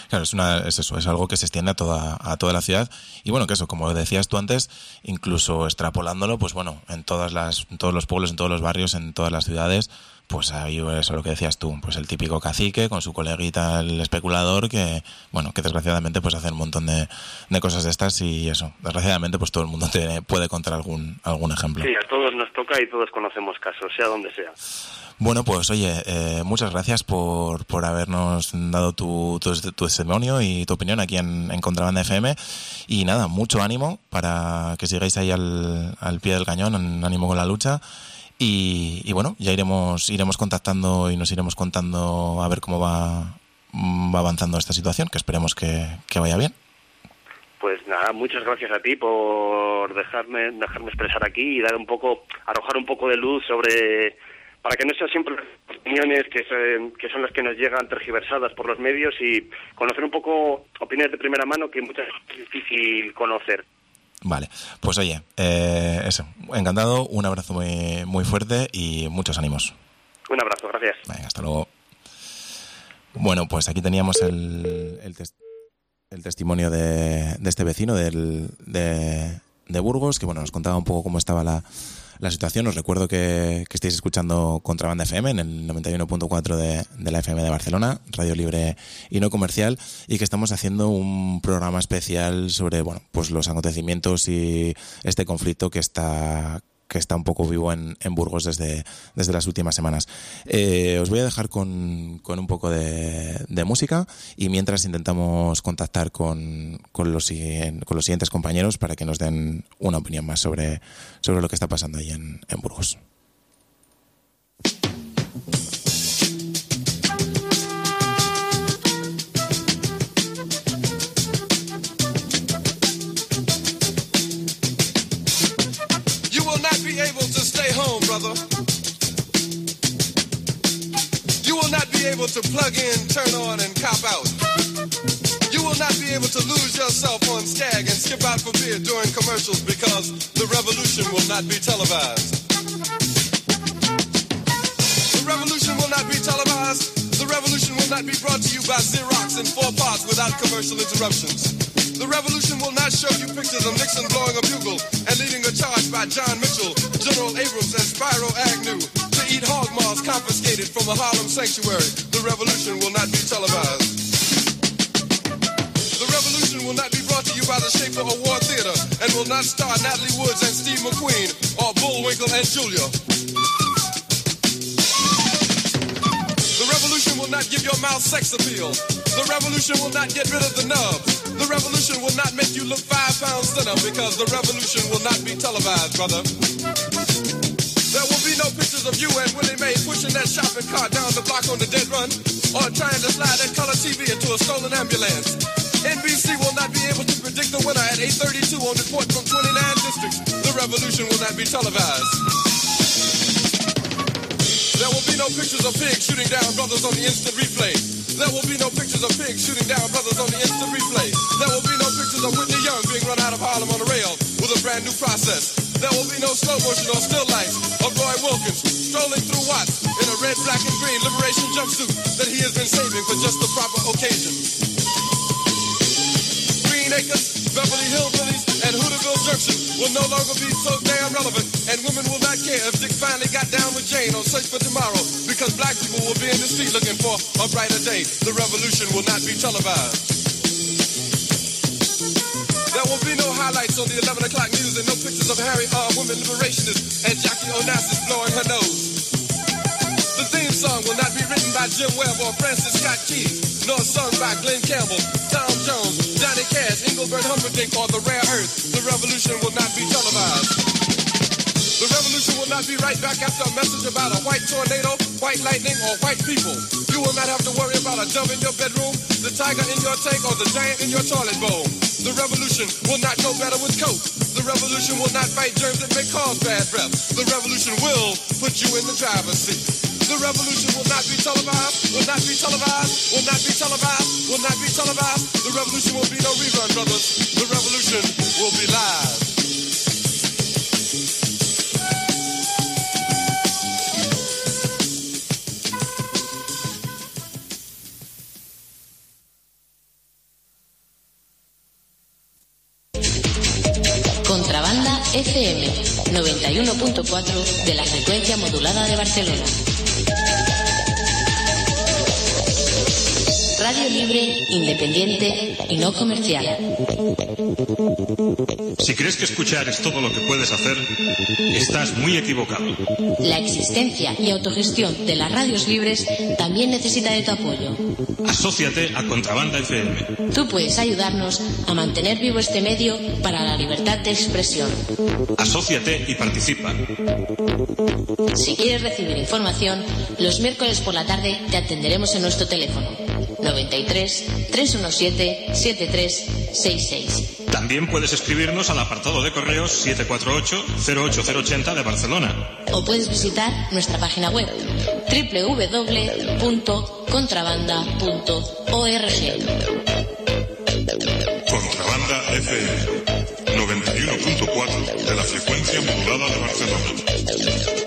Claro, es, una, es eso, es algo que se extiende a toda, a toda la ciudad. Y bueno, que eso, como decías tú antes, incluso extrapolándolo, pues bueno, en todas las, en todos los pueblos, en todos los barrios, en todas las ciudades, pues hay eso lo que decías tú, pues el típico cacique con su coleguita, el especulador, que bueno, que desgraciadamente pues hace un montón de, de cosas de estas y eso, desgraciadamente pues todo el mundo te puede contar algún, algún ejemplo. Sí, a todos nos toca y todos conocemos casos, sea donde sea. Bueno, pues oye, eh, muchas gracias por, por habernos dado tu, tu, tu testimonio y tu opinión aquí en, en Contrabanda F M. Y nada, mucho ánimo para que sigáis ahí al, al pie del cañón, en ánimo con la lucha. Y, y bueno, ya iremos iremos contactando y nos iremos contando a ver cómo va, va avanzando esta situación, que esperemos que, que vaya bien. Pues nada, muchas gracias a ti por dejarme dejarme expresar aquí y dar un poco, arrojar un poco de luz sobre, para que no sean siempre las opiniones que, se, que son las que nos llegan tergiversadas por los medios y conocer un poco opiniones de primera mano que muchas veces es difícil conocer. Vale, pues oye, eh, eso, encantado, un abrazo muy, muy fuerte y muchos ánimos. Un abrazo, gracias. Venga, hasta luego. Bueno, pues aquí teníamos el, el, tes, el testimonio de, de este vecino del, de, de Burgos, que bueno, nos contaba un poco cómo estaba la, la situación. Os recuerdo que, que estáis escuchando Contrabanda F M en el noventa y uno punto cuatro de, de la F M de Barcelona, radio libre y no comercial, y que estamos haciendo un programa especial sobre, bueno, pues los acontecimientos y este conflicto que está que está un poco vivo en, en Burgos desde, desde las últimas semanas. Eh, os voy a dejar con, con un poco de, de música y mientras intentamos contactar con, con, los, con los siguientes compañeros para que nos den una opinión más sobre, sobre lo que está pasando ahí en, en Burgos. Able to stay home, brother. You will not be able to plug in, turn on, and cop out. You will not be able to lose yourself on Skag and skip out for beer during commercials because the revolution will not be televised. The revolution will not be televised. The revolution will not be brought to you by Xerox in four parts without commercial interruptions. The revolution will not show you pictures of Nixon blowing a bugle and leading a charge by John Mitchell, General Abrams, and Spyro Agnew to eat hog maws confiscated from a Harlem sanctuary. The revolution will not be televised. The revolution will not be brought to you by the Schaefer Award Theater and will not star Natalie Woods and Steve McQueen or Bullwinkle and Julia. The revolution will not give your mouth sex appeal. The revolution will not get rid of the nubs. The revolution will not make you look five pounds thinner because the revolution will not be televised, brother. There will be no pictures of you and Willie Mae pushing that shopping cart down the block on the dead run or trying to slide that color T V into a stolen ambulance. N B C will not be able to predict the winner at eight thirty-two on report from twenty-nine districts. The revolution will not be televised. There will be no pictures of pigs shooting down brothers on the instant replay. There will be no pictures of pigs shooting down brothers on the instant replay. There will be no pictures of Whitney Young being run out of Harlem on a rail with a brand new process. There will be no slow motion or still life of Roy Wilkins strolling through Watts in a red, black, and green liberation jumpsuit that he has been saving for just the proper occasion. Green Acres, Beverly Hillbillies, and Hooterville Junction will no longer be so damn relevant, and women will not care if Dick finally got down with Jane on Search for Tomorrow, because black people will be in the street looking for a brighter day. The revolution will not be televised. There will be no highlights on the eleven o'clock news and no pictures of Harry R. Women liberationists and Jackie Onassis blowing her nose. The theme song will not be written by Jim Webb or Francis Scott Key, nor sung by Glenn Campbell, Tom Jones, Johnny Cash, Engelbert Humperdinck, or The Rare Earth. The revolution will not be televised. The revolution will not be right back after a message about a white tornado, white lightning, or white people. You will not have to worry about a dove in your bedroom, the tiger in your tank, or the giant in your toilet bowl. The revolution will not go better with Coke. The revolution will not fight germs that may cause bad breath. The revolution will put you in the driver's seat. The revolution will not be televised, will not be televised, will not be televised, will not be televised. The revolution will be no rerun, brothers. The revolution will be live. F M noventa y uno punto cuatro de la frecuencia modulada de Barcelona. Radio libre, independiente y no comercial. Si crees que escuchar es todo lo que puedes hacer, estás muy equivocado. La existencia y autogestión de las radios libres también necesita de tu apoyo. Asóciate a Contrabanda F M. Tú puedes ayudarnos a mantener vivo este medio para la libertad de expresión. Asóciate y participa. Si quieres recibir información, los miércoles por la tarde te atenderemos en nuestro teléfono noventa y tres, trescientos diecisiete, setenta y tres sesenta y seis. También puedes escribirnos al apartado de correos siete cuatro ocho, cero ocho cero ochenta de Barcelona. O puedes visitar nuestra página web doble u doble u doble u punto contrabanda punto org. Contrabanda F M noventa y uno punto cuatro de la frecuencia modulada de Barcelona.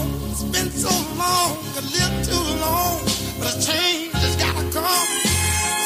so long, a little too long, but a change has gotta come.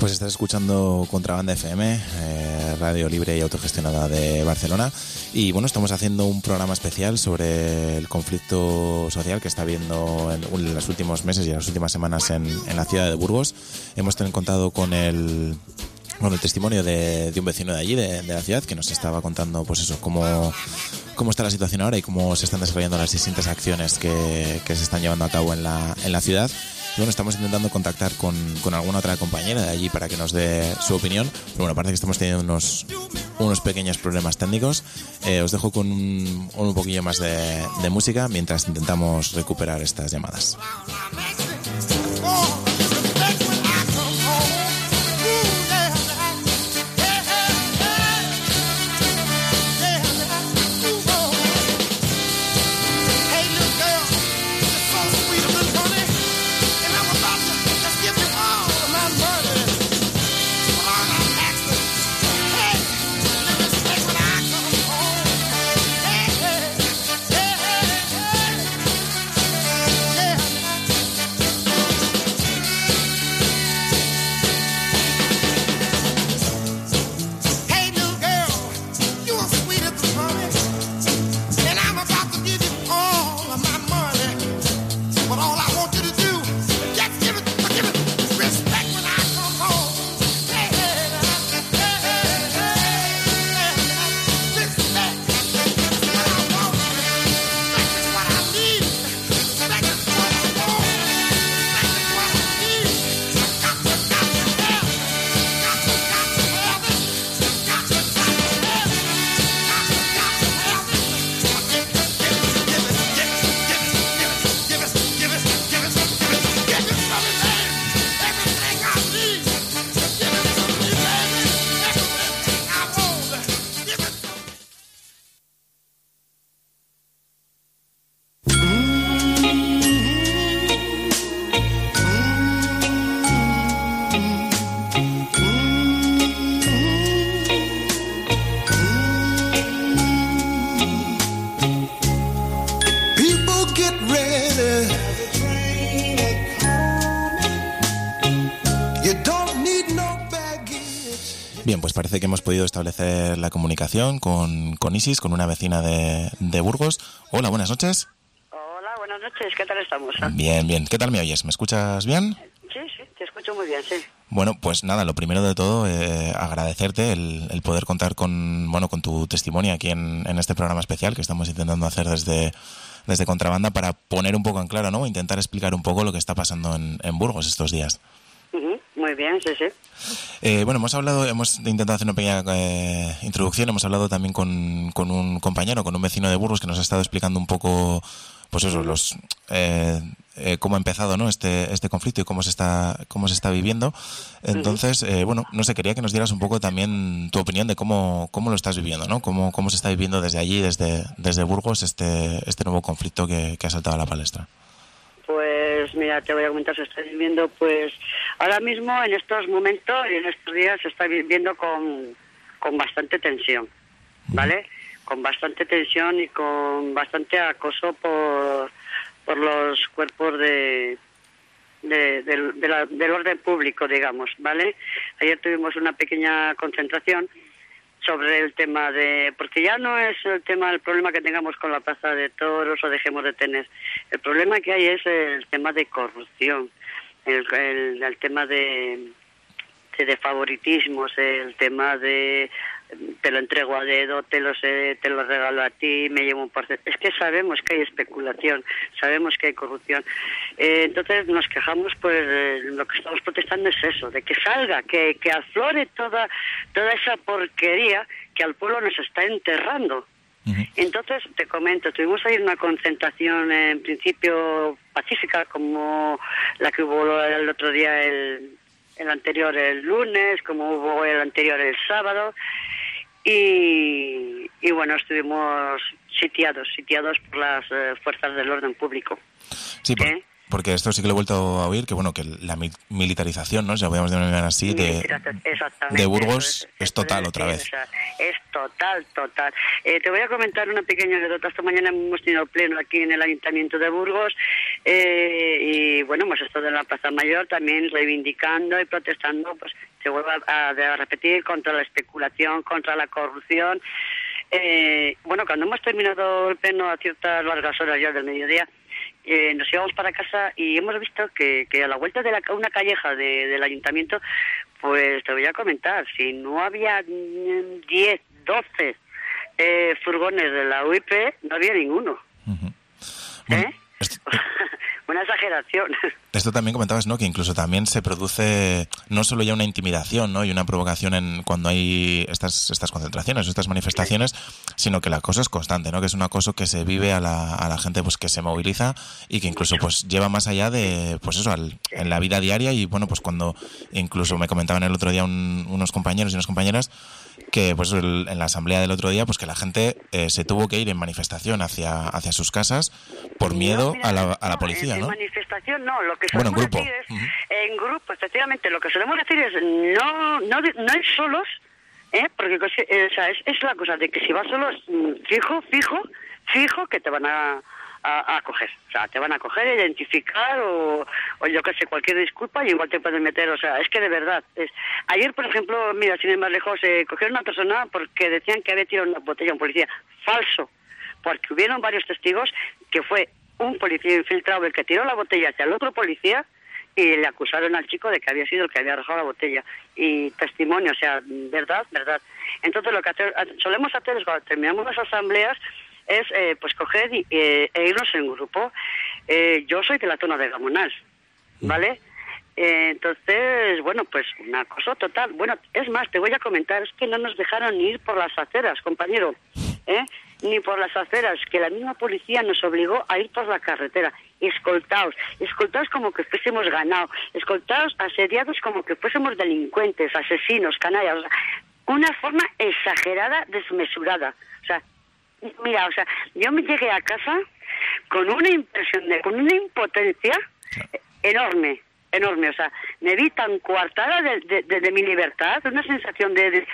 Pues estás escuchando Contrabanda F M, eh, radio libre y autogestionada de Barcelona. Y bueno, estamos haciendo un programa especial sobre el conflicto social que está habiendo en, en los últimos meses y en las últimas semanas en, en la ciudad de Burgos. Hemos contado con el... Bueno, el testimonio de, de un vecino de allí, de, de la ciudad, que nos estaba contando, pues eso, cómo, cómo está la situación ahora y cómo se están desarrollando las distintas acciones que, que se están llevando a cabo en la, en la ciudad. Y bueno, estamos intentando contactar con, con alguna otra compañera de allí para que nos dé su opinión. Pero bueno, parece que estamos teniendo unos, unos pequeños problemas técnicos. Eh, os dejo con un, un poquillo más de, de música mientras intentamos recuperar estas llamadas. Bien, pues parece que hemos podido establecer la comunicación con, con Isis, con una vecina de, de Burgos. Hola, buenas noches. Hola, buenas noches. ¿Qué tal estamos? Bien, bien. ¿Qué tal me oyes? ¿Me escuchas bien? Sí, sí, te escucho muy bien, sí. Bueno, pues nada, lo primero de todo, eh, agradecerte el, el poder contar con, bueno, con tu testimonio aquí en, en este programa especial que estamos intentando hacer desde, desde Contrabanda para poner un poco en claro, ¿no? Intentar explicar un poco lo que está pasando en, en Burgos estos días. Uh-huh, muy bien, sí, sí. Eh, bueno, hemos hablado, hemos intentado hacer una pequeña eh, introducción, hemos hablado también con, con un compañero, con un vecino de Burgos que nos ha estado explicando un poco, pues eso, los eh, eh, cómo ha empezado, ¿no? este este conflicto y cómo se está cómo se está viviendo. Entonces, eh, bueno, no sé, quería que nos dieras un poco también tu opinión de cómo cómo lo estás viviendo, ¿no? Cómo cómo se está viviendo desde allí, desde desde Burgos, este este nuevo conflicto que, que ha saltado a la palestra. Pues mira, te voy a comentar, se está viviendo, pues ahora mismo, en estos momentos y en estos días, se está viviendo con, con bastante tensión, ¿vale? Con bastante tensión y con bastante acoso por, por los cuerpos de, de, de, de la, del orden público, digamos, ¿vale? Ayer tuvimos una pequeña concentración sobre el tema de... Porque ya no es el tema, el problema que tengamos con la plaza de toros o dejemos de tener. El problema que hay es el tema de corrupción, el, el, el tema de, de, de favoritismos, el tema de... te lo entrego a dedo, te lo sé, te lo regalo a ti, me llevo un porcentaje. Es que sabemos que hay especulación, sabemos que hay corrupción. Eh, entonces nos quejamos, pues eh, lo que estamos protestando es eso, de que salga, que, que aflore toda, toda esa porquería que al pueblo nos está enterrando. Uh-huh. Entonces, te comento, tuvimos ahí una concentración en principio pacífica, como la que hubo el otro día, el, el anterior el lunes, como hubo el anterior el sábado. Y, y bueno, estuvimos sitiados, sitiados por las eh, fuerzas del orden público. Sí, por, ¿Eh? porque esto sí que lo he vuelto a oír, que bueno, que la mi- militarización, ¿no? Ya podemos denominar así, de, de Burgos es, es total otra vez. O sea, es total, total. Eh, te voy a comentar una pequeña anécdota. Esta mañana hemos tenido pleno aquí en el Ayuntamiento de Burgos. Eh, y bueno, hemos estado en la Plaza Mayor también reivindicando y protestando, pues se vuelve a, a repetir, contra la especulación, contra la corrupción. Eh, bueno, cuando hemos terminado el pleno a ciertas largas horas ya del mediodía, eh, nos íbamos para casa y hemos visto que, que a la vuelta de la, una calleja de, del ayuntamiento, pues te voy a comentar, si no había diez, doce eh, furgones de la U I P, no había ninguno. Uh-huh. ¿Eh? Bueno, esto, una exageración. Esto también comentabas, ¿no? Que incluso también se produce no solo ya una intimidación, ¿no? Y una provocación en cuando hay estas estas concentraciones, estas manifestaciones, sino que el acoso es constante, ¿no? Que es un acoso que se vive a la, a la gente, pues que se moviliza y que incluso pues lleva más allá de, pues eso, al, en la vida diaria. Y bueno, pues cuando incluso me comentaban el otro día un, unos compañeros y unas compañeras que pues el, en la asamblea del otro día, pues que la gente eh, se tuvo que ir en manifestación hacia hacia sus casas por miedo no, mira, a la a la policía, en, ¿no? En manifestación no, lo que bueno, solemos en grupo. decir es, uh-huh. en grupo, efectivamente, lo que solemos decir es no no no ir solos, ¿eh? Porque o sea, es, es la cosa de que si vas solos, fijo, fijo, fijo que te van a A, a coger, o sea, te van a coger, identificar o, o yo qué sé, cualquier disculpa y igual te pueden meter, o sea, es que de verdad, es... ayer por ejemplo, mira, sin ir más lejos, eh, cogieron a una persona porque decían que había tirado una botella a un policía, falso, porque hubieron varios testigos que fue un policía infiltrado el que tiró la botella hacia el otro policía y le acusaron al chico de que había sido el que había arrojado la botella, y testimonio, o sea, verdad, verdad. Entonces lo que hacer, solemos hacer es cuando terminamos las asambleas es eh, pues coger y, eh, e irnos en grupo. Eh, yo soy de la zona de Gamonal, ¿vale? Eh, entonces, bueno, pues una cosa total. Bueno, es más, te voy a comentar, es que no nos dejaron ni ir por las aceras, compañero, ¿eh? Ni por las aceras, que la misma policía nos obligó a ir por la carretera, escoltados, escoltados como que fuésemos ganado, escoltados, asediados como que fuésemos delincuentes, asesinos, canallas, o sea, una forma exagerada, desmesurada, o sea, mira, o sea, yo me llegué a casa con una impresión de, con una impotencia enorme, enorme, o sea, me vi tan coartada de, de, de, de mi libertad, una sensación de, de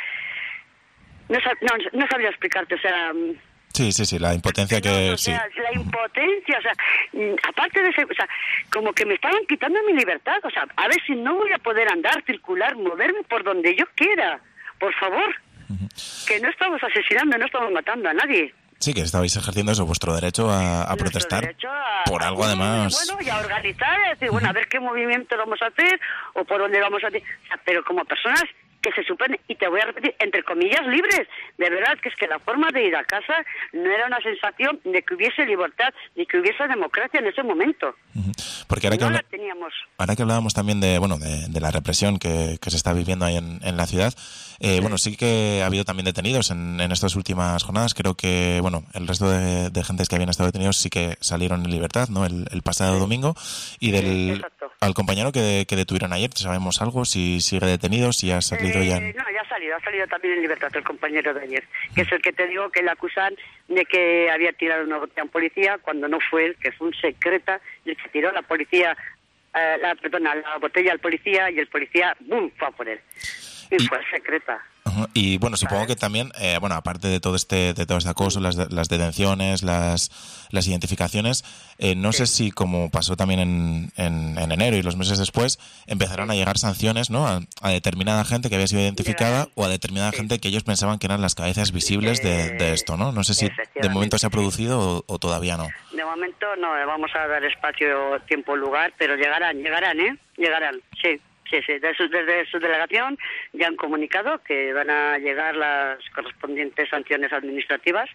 no, no, no sabría explicarte, o sea, sí, sí, sí, la impotencia que no, o sea, sí. La impotencia, o sea, aparte de ese, o sea, como que me estaban quitando mi libertad, o sea, a ver si no voy a poder andar, circular, moverme por donde yo quiera, por favor. Uh-huh. Que no estamos asesinando, no estamos matando a nadie. Sí, que estabais ejerciendo eso, vuestro derecho a, a protestar derecho a, por algo a, además. Bueno, y a organizar, es decir, uh-huh. bueno, a ver qué movimiento vamos a hacer o por dónde vamos a hacer. O sea, pero como personas que se supone, y te voy a repetir, entre comillas, libres. De verdad que es que la forma de ir a casa no era una sensación de que hubiese libertad, ni que hubiese democracia en ese momento. Uh-huh. Porque ahora que, no habla... la teníamos. ahora que hablábamos también de bueno de, de la represión que, que se está viviendo ahí en, en la ciudad, eh, sí. bueno, sí que ha habido también detenidos en, en estas últimas jornadas. Creo que, bueno, el resto de, de gentes que habían estado detenidos sí que salieron en libertad, ¿no? El, el pasado sí. domingo. Y del... Sí, al compañero que, que detuvieron ayer, ¿sabemos algo? Si sigue detenido, si ha salido eh, ya... En... No, ya ha salido, ha salido también en libertad el compañero de ayer, que es el que te digo que le acusan de que había tirado una botella a un policía, cuando no fue él, que fue un secreta, el que tiró la policía, eh, la, perdona, la botella al policía, y el policía, ¡bum!, fue a por él. Y, y... fue secreta. Uh-huh. Y bueno, supongo ¿Vale? que también, eh, bueno, aparte de todo este, de todo este acoso, las, las detenciones, las, las identificaciones, eh, no sí. sé si como pasó también en, en, en enero y los meses después, empezarán sí. a llegar sanciones, ¿no? A, a determinada gente que había sido identificada o a determinada sí. gente que ellos pensaban que eran las cabezas visibles de, de esto, ¿no? No sé si de momento se ha producido o, o todavía no. De momento no, vamos a dar espacio, tiempo, lugar, pero llegarán, llegarán, ¿eh? Llegarán, sí. Sí, sí, desde su, desde su delegación ya han comunicado que van a llegar las correspondientes sanciones administrativas.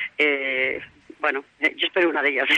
Eh, bueno, yo espero una de ellas.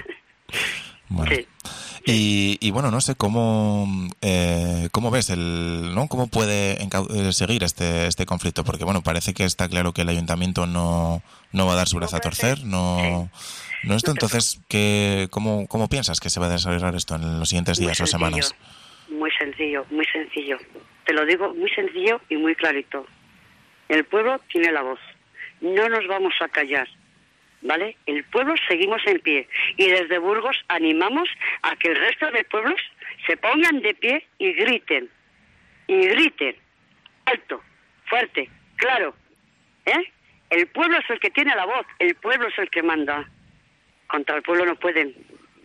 Bueno. Sí. Y, y bueno, no sé cómo eh, cómo ves el, ¿no? Cómo puede encau- seguir este este conflicto, porque bueno, parece que está claro que el ayuntamiento no no va a dar su brazo a torcer, no sí. no esto. Entonces, ¿qué, cómo cómo piensas que se va a desarrollar esto en los siguientes días o semanas? Muy sencillo, muy sencillo. Te lo digo muy sencillo y muy clarito. El pueblo tiene la voz. No nos vamos a callar, ¿vale? El pueblo seguimos en pie. Y desde Burgos animamos a que el resto de pueblos se pongan de pie y griten. Y griten. Alto, fuerte, claro. ¿Eh? El pueblo es el que tiene la voz. El pueblo es el que manda. Contra el pueblo no pueden.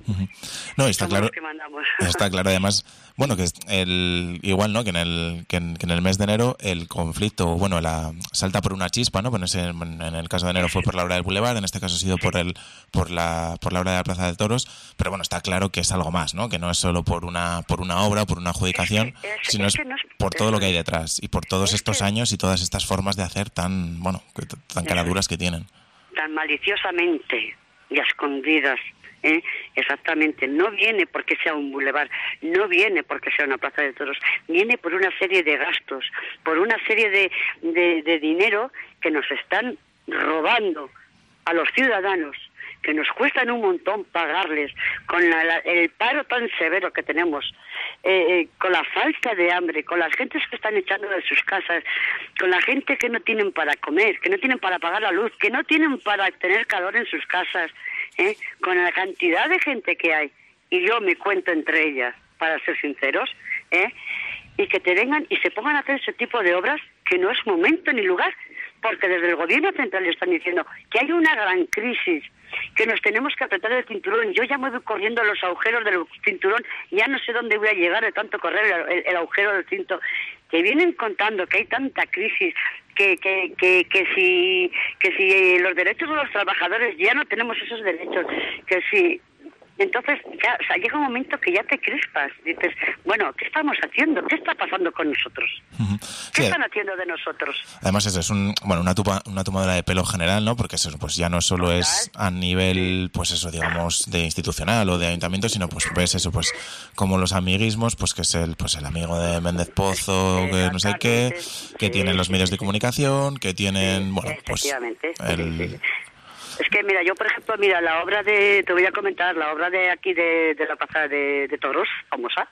Uh-huh. No, está Somos claro. los que mandamos. Está claro, además, bueno, que es el igual, ¿no? Que en el que en, que en el mes de enero el conflicto, bueno, la salta por una chispa, ¿no? Bueno, ese, en el caso de enero fue por la hora del Boulevard, en este caso ha sido por el por la por la hora de la Plaza de Toros, pero bueno, está claro que es algo más, ¿no? Que no es solo por una por una obra, por una adjudicación, es, es, sino es, es, no es por todo lo que hay detrás y por todos estos que, años y todas estas formas de hacer tan, bueno, tan caraduras que tienen. Tan maliciosamente y a escondidas. ¿Eh? Exactamente, no viene porque sea un bulevar, no viene porque sea una plaza de toros, viene por una serie de gastos, por una serie de, de, de dinero que nos están robando a los ciudadanos, que nos cuestan un montón pagarles, con la, la, el paro tan severo que tenemos, eh, con la falta de hambre, con las gentes que están echando de sus casas, con la gente que no tienen para comer, que no tienen para pagar la luz, que no tienen para tener calor en sus casas, ¿eh? Con la cantidad de gente que hay, y yo me cuento entre ellas, para ser sinceros, ¿eh? Y que te vengan y se pongan a hacer ese tipo de obras que no es momento ni lugar, porque desde el gobierno central le están diciendo que hay una gran crisis, que nos tenemos que apretar el cinturón. Yo ya me voy corriendo los agujeros del cinturón, ya no sé dónde voy a llegar de tanto correr el, el, el agujero del cinto. Que vienen contando que hay tanta crisis, que que que que si que si los derechos de los trabajadores ya no tenemos esos derechos, que si entonces ya, o sea, llega un momento que ya te crispas, dices, bueno, ¿qué estamos haciendo? ¿Qué está pasando con nosotros? Uh-huh. ¿Qué Sí. están haciendo de nosotros? Además eso es un, bueno, una toma, una tomadura de pelo general, ¿no? Porque eso pues ya no solo Total. es a nivel, pues eso, digamos, de institucional o de ayuntamiento, sino pues ves eso, pues como los amiguismos, pues que es el, pues el amigo de Méndez Pozo, que no sé qué, que Sí, tienen los sí, medios sí, de comunicación, que tienen, sí, bueno, pues efectivamente, el... sí, sí. Es que, mira, yo, por ejemplo, mira, la obra de, te voy a comentar, la obra de aquí de, de la Plaza de, de Toros, famosa,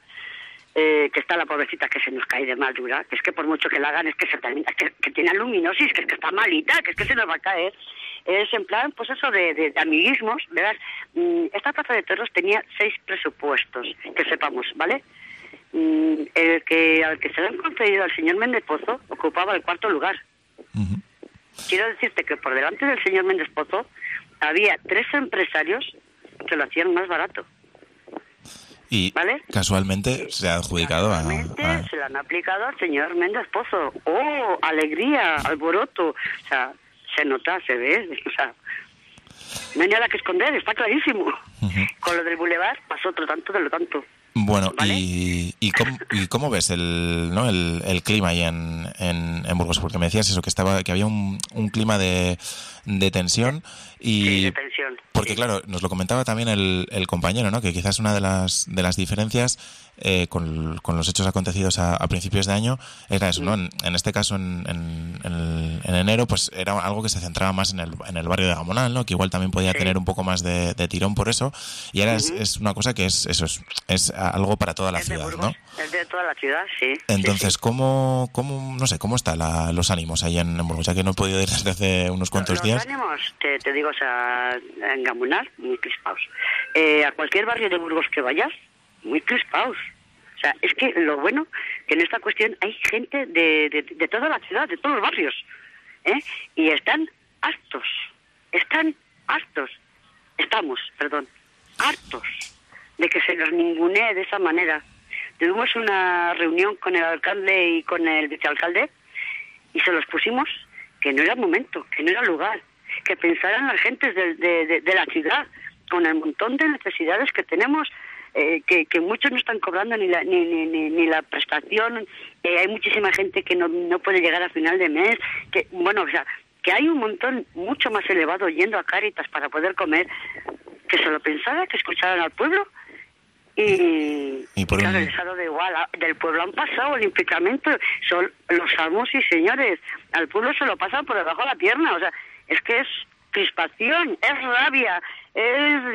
eh, que está la pobrecita que se nos cae de mal dura, que es que por mucho que la hagan es que se termina, que, que tiene aluminosis, que es que está malita, que es que se nos va a caer. Es en plan, pues eso de, de, de amiguismos, ¿verdad? Esta Plaza de Toros tenía seis presupuestos, que sepamos, ¿vale? El que al que se le han concedido al señor Méndez Pozo ocupaba el cuarto lugar. Uh-huh. Quiero decirte que por delante del señor Méndez Pozo había tres empresarios que lo hacían más barato. Y ¿vale? casualmente se ha adjudicado a, a... se le han aplicado al señor Méndez Pozo. ¡Oh, alegría, alboroto! O sea, se nota, se ve, o sea, no hay nada que esconder, está clarísimo. Uh-huh. Con lo del Boulevard pasó otro tanto de lo tanto. Bueno, ¿vale? y, y, cómo, y cómo ves el, ¿no? el, el clima ahí en, en, en Burgos, porque me decías eso, que estaba que había un, un clima de, de tensión y sí, de tensión. Porque claro, nos lo comentaba también el, el compañero, ¿no? Que quizás una de las de las diferencias eh, con, con los hechos acontecidos a, a principios de año era eso, ¿no? En, en este caso, en, en, en, el, en enero, pues era algo que se centraba más en el, en el barrio de Gamonal, ¿no? Que igual también podía sí. tener un poco más de, de tirón por eso. Y ahora uh-huh. es, es una cosa que es eso es, es algo para toda la es ciudad, de Burgos, ¿no? Es de toda la ciudad, sí. Entonces, sí, sí. ¿cómo, cómo, no sé, cómo están los ánimos ahí en, en Burgos? Ya que no he podido ir desde hace unos cuantos los días. Los ánimos, te, te digo, o sea, en Gamonal, muy crispados. Eh, a cualquier barrio de Burgos que vayas, muy crispados. O sea, es que lo bueno, que en esta cuestión hay gente de, de, de toda la ciudad, de todos los barrios, ¿eh? Y están hartos, están hartos, estamos, perdón, hartos de que se nos ningunee de esa manera. Tuvimos una reunión con el alcalde y con el vicealcalde y se los pusimos que no era momento, que no era lugar, que pensaran las gentes de, de, de, de la ciudad, con el montón de necesidades que tenemos, eh, que, que muchos no están cobrando ni la, ni, ni, ni, ni la prestación, eh, hay muchísima gente que no, no puede llegar a final de mes, que bueno, o sea, que hay un montón mucho más elevado yendo a Cáritas para poder comer, que se lo pensara, que escucharan al pueblo. Y, y por claro, un... el estado de igual del pueblo han pasado olímpicamente, son los amos y señores, al pueblo se lo pasan por debajo de la pierna, o sea, es que es crispación, es rabia, es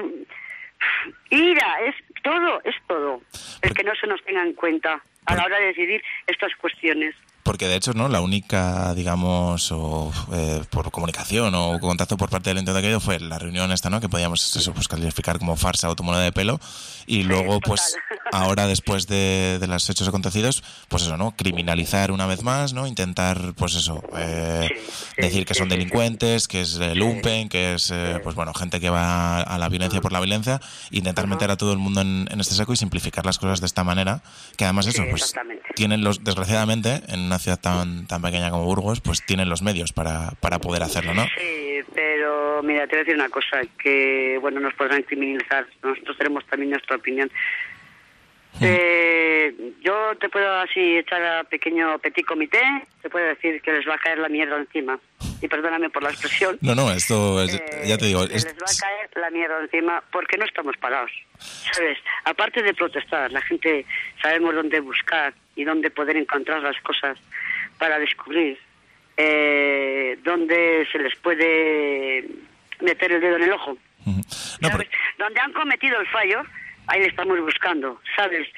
ira, es todo, es todo el que no se nos tenga en cuenta a la hora de decidir estas cuestiones. Porque de hecho, ¿no? La única, digamos, o, eh, por comunicación o contacto por parte del ente de aquello fue la reunión esta, ¿no? Que podíamos eso, pues calificar como farsa o tomada de pelo. Y sí, luego, total. pues, ahora después de, de los hechos acontecidos, pues eso, ¿no? Criminalizar una vez más, ¿no? Intentar, pues eso, eh, sí, sí, decir que son sí, delincuentes, sí. que es eh, lumpen, que es, eh, pues bueno, gente que va a la violencia por la violencia, intentar uh-huh. meter a todo el mundo en, en este saco y simplificar las cosas de esta manera, que además eso, sí, pues tienen los, desgraciadamente, en una ciudad tan tan pequeña como Burgos, pues tienen los medios para, para poder hacerlo, ¿no? Sí, pero mira, te voy a decir una cosa, que bueno, nos podrán criminalizar, nosotros tenemos también nuestra opinión. Eh, yo te puedo así echar a pequeño petit comité, te puedo decir que les va a caer la mierda encima. Y perdóname por la expresión. No, no, esto es, eh, ya te digo. Es... Les va a caer la mierda encima porque no estamos parados. ¿Sabes? Aparte de protestar, la gente sabemos dónde buscar y dónde poder encontrar las cosas para descubrir eh, dónde se les puede meter el dedo en el ojo. Uh-huh. No, pero... Donde han cometido el fallo, ahí le estamos buscando, ¿sabes?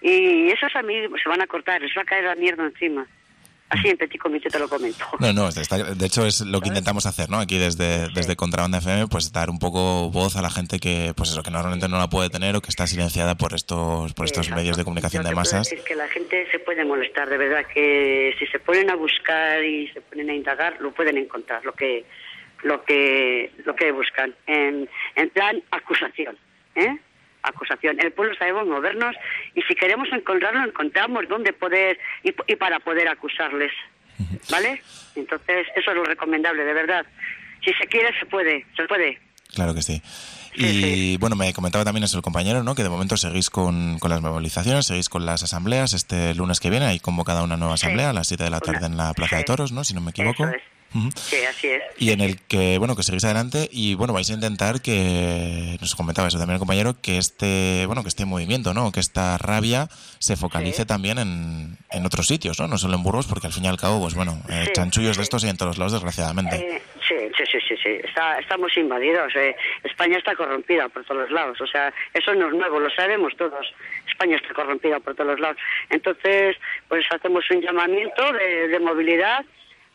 Y esos amigos se van a cortar, les va a caer la mierda encima. Así en petit comité te lo comento. No, no, está, de hecho es lo que intentamos hacer, ¿no? Aquí desde, desde Contrabanda F M, pues dar un poco voz a la gente que, pues eso, que normalmente no la puede tener o que está silenciada por estos, por estos Exacto. medios de comunicación Yo de masas. Es que la gente se puede molestar, de verdad, que si se ponen a buscar y se ponen a indagar, lo pueden encontrar, lo que, lo que, lo que buscan, en, en plan acusación, ¿eh? acusación. El pueblo sabemos movernos y si queremos encontrarlo, encontramos dónde poder y, y para poder acusarles, ¿vale? Entonces, eso es lo recomendable, de verdad. Si se quiere, se puede, se puede. Claro que sí. Y sí, sí. bueno, me comentaba también eso el compañero, ¿no? Que de momento seguís con, con las movilizaciones, seguís con las asambleas. Este lunes que viene hay convocada una nueva asamblea sí. a las siete de la tarde en la Plaza sí. de Toros, ¿no? Si no me equivoco. Eso es. Uh-huh. Sí, así es. Y en el que, bueno, que seguís adelante y, bueno, vais a intentar que, nos comentaba eso también el compañero, que este, bueno, que este movimiento, ¿no? Que esta rabia se focalice sí. también en, en otros sitios, ¿no? No solo en Burgos, porque al fin y al cabo, pues bueno, eh, sí. chanchullos de estos y en todos lados, desgraciadamente. Eh, sí, sí, sí, sí, sí. Está, estamos invadidos. Eh. España está corrompida por todos lados. O sea, eso no es nuevo, lo sabemos todos. España está corrompida por todos lados. Entonces, pues hacemos un llamamiento de, de movilidad.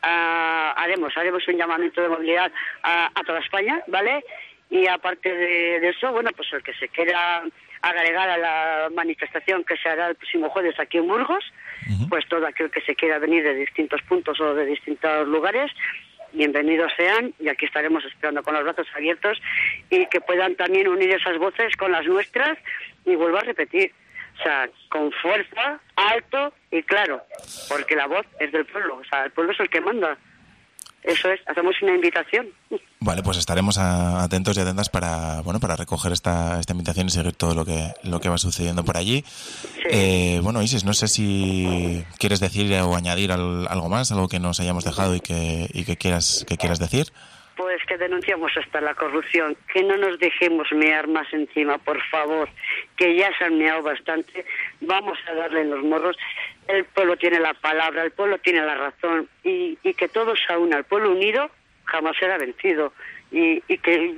Uh, haremos haremos un llamamiento de movilidad a, a toda España, ¿vale? Y aparte de, de eso, bueno, pues el que se quiera agregar a la manifestación que se hará el próximo jueves aquí en Burgos, uh-huh. pues todo aquel que se quiera venir de distintos puntos o de distintos lugares, bienvenidos sean, y aquí estaremos esperando con los brazos abiertos y que puedan también unir esas voces con las nuestras y vuelvo a repetir, o sea, con fuerza, alto y claro, porque la voz es del pueblo, o sea, el pueblo es el que manda. Eso es, hacemos una invitación. Vale, pues estaremos a, atentos y atentas para, bueno, para recoger esta, esta invitación y seguir todo lo que lo que va sucediendo por allí. Sí. Eh, bueno, Isis, no sé si quieres decir o añadir al, algo más, algo que nos hayamos dejado y que y que quieras que quieras decir. Pues que denunciamos hasta la corrupción, que no nos dejemos mear más encima, por favor, que ya se han meado bastante, vamos a darle en los morros, el pueblo tiene la palabra, el pueblo tiene la razón, y, y que todos se unan, el pueblo unido jamás será vencido, y, y que,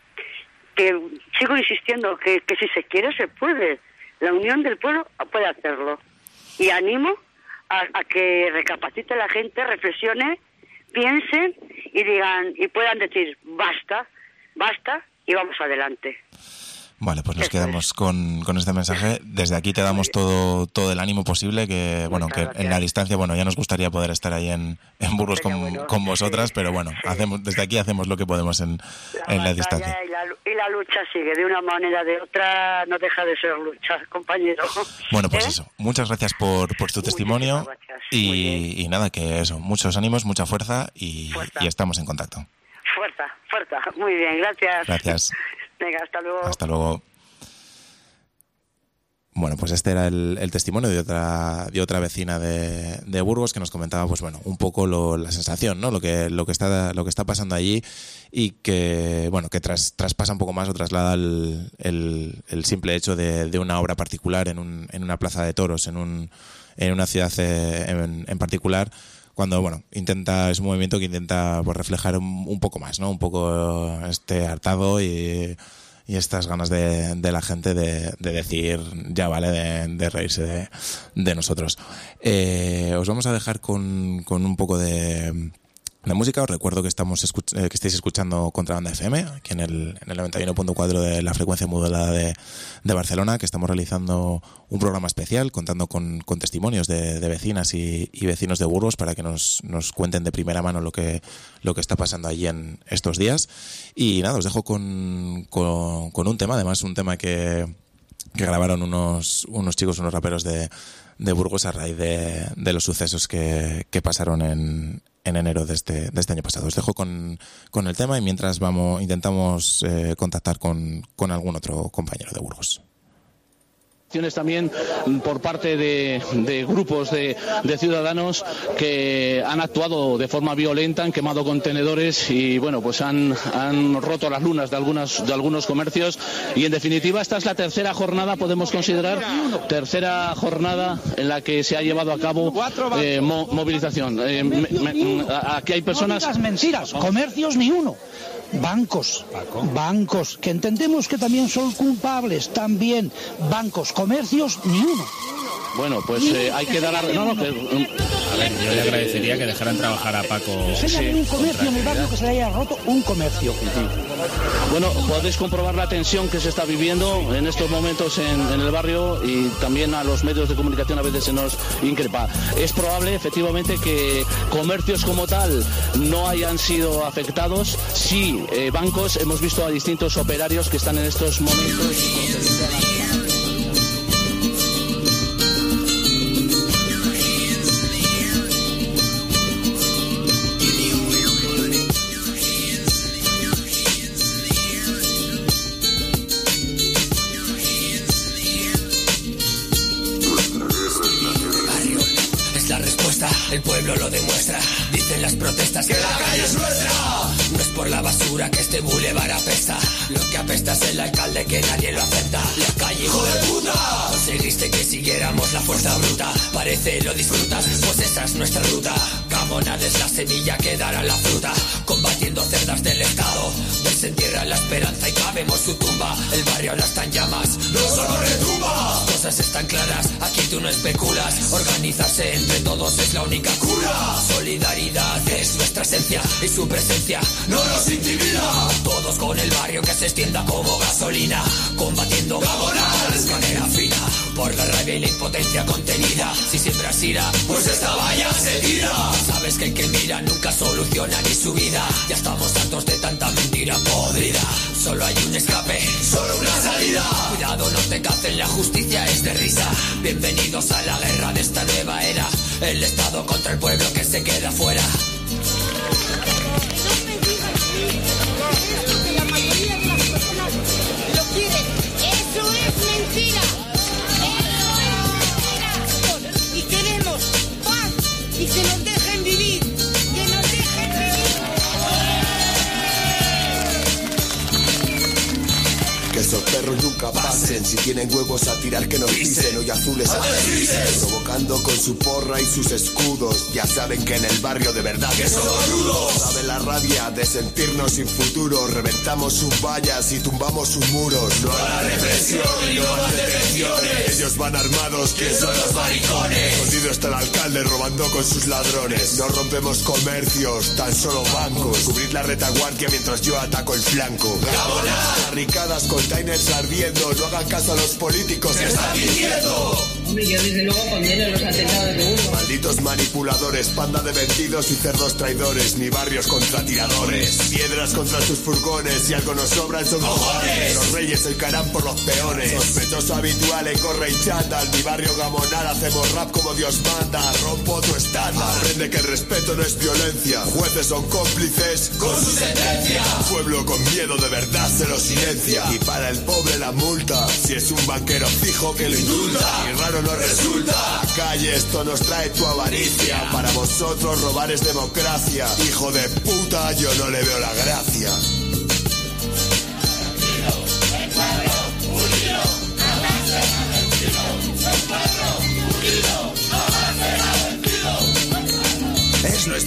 que sigo insistiendo que, que si se quiere se puede, la unión del pueblo puede hacerlo, y animo a, a que recapacite la gente, reflexione, piensen y digan y puedan decir basta, basta y vamos adelante. Vale, pues nos quedamos con, con este mensaje. Desde aquí te damos todo todo el ánimo posible, que bueno, que en la distancia, bueno, ya nos gustaría poder estar ahí en, en Burgos con, bueno, con vosotras, sí, pero bueno, sí. hacemos desde aquí hacemos lo que podemos en la, en la distancia. Y la, y la lucha sigue, de una manera o de otra, no deja de ser lucha, compañero. Bueno, pues ¿Eh? eso, muchas gracias por, por tu testimonio y, y nada, que eso, muchos ánimos, mucha fuerza y, y estamos en contacto. Fuerza, fuerza, muy bien, gracias. Gracias. Venga, hasta luego. Hasta luego. Bueno, pues este era el, el testimonio de otra de otra vecina de, de Burgos que nos comentaba, pues bueno, un poco lo, la sensación, ¿no? Lo que lo que está lo que está pasando allí y que bueno que tras, traspasa un poco más o traslada el, el, el simple hecho de, de una obra particular en un en una plaza de toros en un en una ciudad en, en particular. Cuando, bueno, intenta, es un movimiento que intenta pues, reflejar un, un poco más, ¿no? Un poco este hartado y, y estas ganas de, de la gente de, de decir, ya vale, de, de reírse de, de nosotros. Eh, os vamos a dejar con, con un poco de, de música. Os recuerdo que estamos escuch- eh, que estáis escuchando Contrabanda F M, aquí en el, en el noventa y uno punto cuatro de la frecuencia modulada de, de Barcelona, que estamos realizando un programa especial contando con, con testimonios de, de vecinas y, y vecinos de Burgos para que nos, nos cuenten de primera mano lo que, lo que está pasando allí en estos días. Y nada, os dejo con, con, con un tema, además un tema que, que grabaron unos, unos chicos, unos raperos de, de Burgos a raíz de, de los sucesos que, que pasaron en, en enero de este, de este año pasado. Os dejo con, con el tema y mientras vamos intentamos eh, contactar con, con algún otro compañero de Burgos. También por parte de, de grupos de, de ciudadanos que han actuado de forma violenta, han quemado contenedores y bueno, pues han, han roto las lunas de algunas de algunos comercios y en definitiva esta es la tercera jornada, podemos considerar tercera jornada en la que se ha llevado a cabo eh, mo, movilización. Eh, me, me, aquí hay personas. No digas mentiras, comercios ni uno. Bancos, bancos, que entendemos que también son culpables, también bancos, comercios, ni uno. Bueno, pues eh, hay que dar... A... No, no, que... A ver, yo le agradecería que dejaran trabajar a Paco. Enséñame un comercio en el barrio que se le haya roto un comercio. Bueno, podéis comprobar la tensión que se está viviendo en estos momentos en, en el barrio y también a los medios de comunicación a veces se nos increpa. Es probable, efectivamente, que comercios como tal no hayan sido afectados. Sí, eh, bancos, hemos visto a distintos operarios que están en estos momentos... El pueblo lo demuestra, dicen las protestas que la calle es nuestra. No es por la basura que este bulevar apesta, lo que apesta es el alcalde que nadie lo acepta. La calle, hijo de puta, conseguiste que siguiéramos la fuerza bruta. Parece lo disfrutas, pues esa es nuestra ruta. Gamonal es la semilla que dará la fruta, combatiendo cerdas del estado. Desentierra la esperanza y cabemos su tumba. El barrio ahora está en llamas, no solo retumba. Cosas están claras, aquí tú no especulas. Organizarse entre todos es la única cura. Solidaridad es nuestra esencia y su presencia no nos intimida. Todos con el barrio que se extienda como gasolina, combatiendo Gamonal, escalera fina por la rabia y la impotencia contenida. Si siembras ira, pues esta valla se tira. Sabes que el que mira nunca soluciona ni su vida. Ya estamos hartos de tanta mentira podrida. Solo hay un escape, solo una salida. Cuidado, no te cacen, la justicia es de risa. Bienvenidos a la guerra de esta nueva era. El Estado contra el pueblo que se queda fuera. La mayoría de las personas lo quieren. Eso es mentira. Eso es mentira. Y queremos paz y que nos dejen vivir. Que nos dejen vivir. Que esos perros nunca pasen. Si tienen huevos a tirar que nos pisen. Hoy azules a provocando con su porra y sus escudos. Ya saben que en el barrio de verdad que son boludos. Saben la rabia de sentirnos sin futuro. Reventamos sus vallas y tumbamos sus muros. No a la represión y no más detenciones. Ellos van armados, ¿quién son los maricones? Escondido está el alcalde robando con sus ladrones. No rompemos comercios, tan solo bancos. Cubrid la retaguardia mientras yo ataco el flanco. Gamonal, barricadas, containers ardiendo. No hagan caso a los políticos que están mintiendo. Hombre, yo desde luego condeno los atentados de Burgos. Malditos manipuladores, panda de vendidos y cerdos traidores, ni barrios contra tiradores. Piedras contra sus furgones, si algo nos sobran son cojones. Los reyes se caerán por los peones. Sospechoso habitual en corre y chándal. Mi barrio Gamonal hacemos rap como Dios manda. Rompo tu estándar. Aprende que el respeto no es violencia. Jueces son cómplices con su sentencia. Pueblo con miedo de verdad se lo silencia. Y para el pobre la multa, si es un banquero fijo que lo indulta. Y raro no resulta. Calle, esto nos trae tu avaricia. Para vosotros robar es democracia. Hijo de puta, yo no le veo la gracia. Es nuestra semilla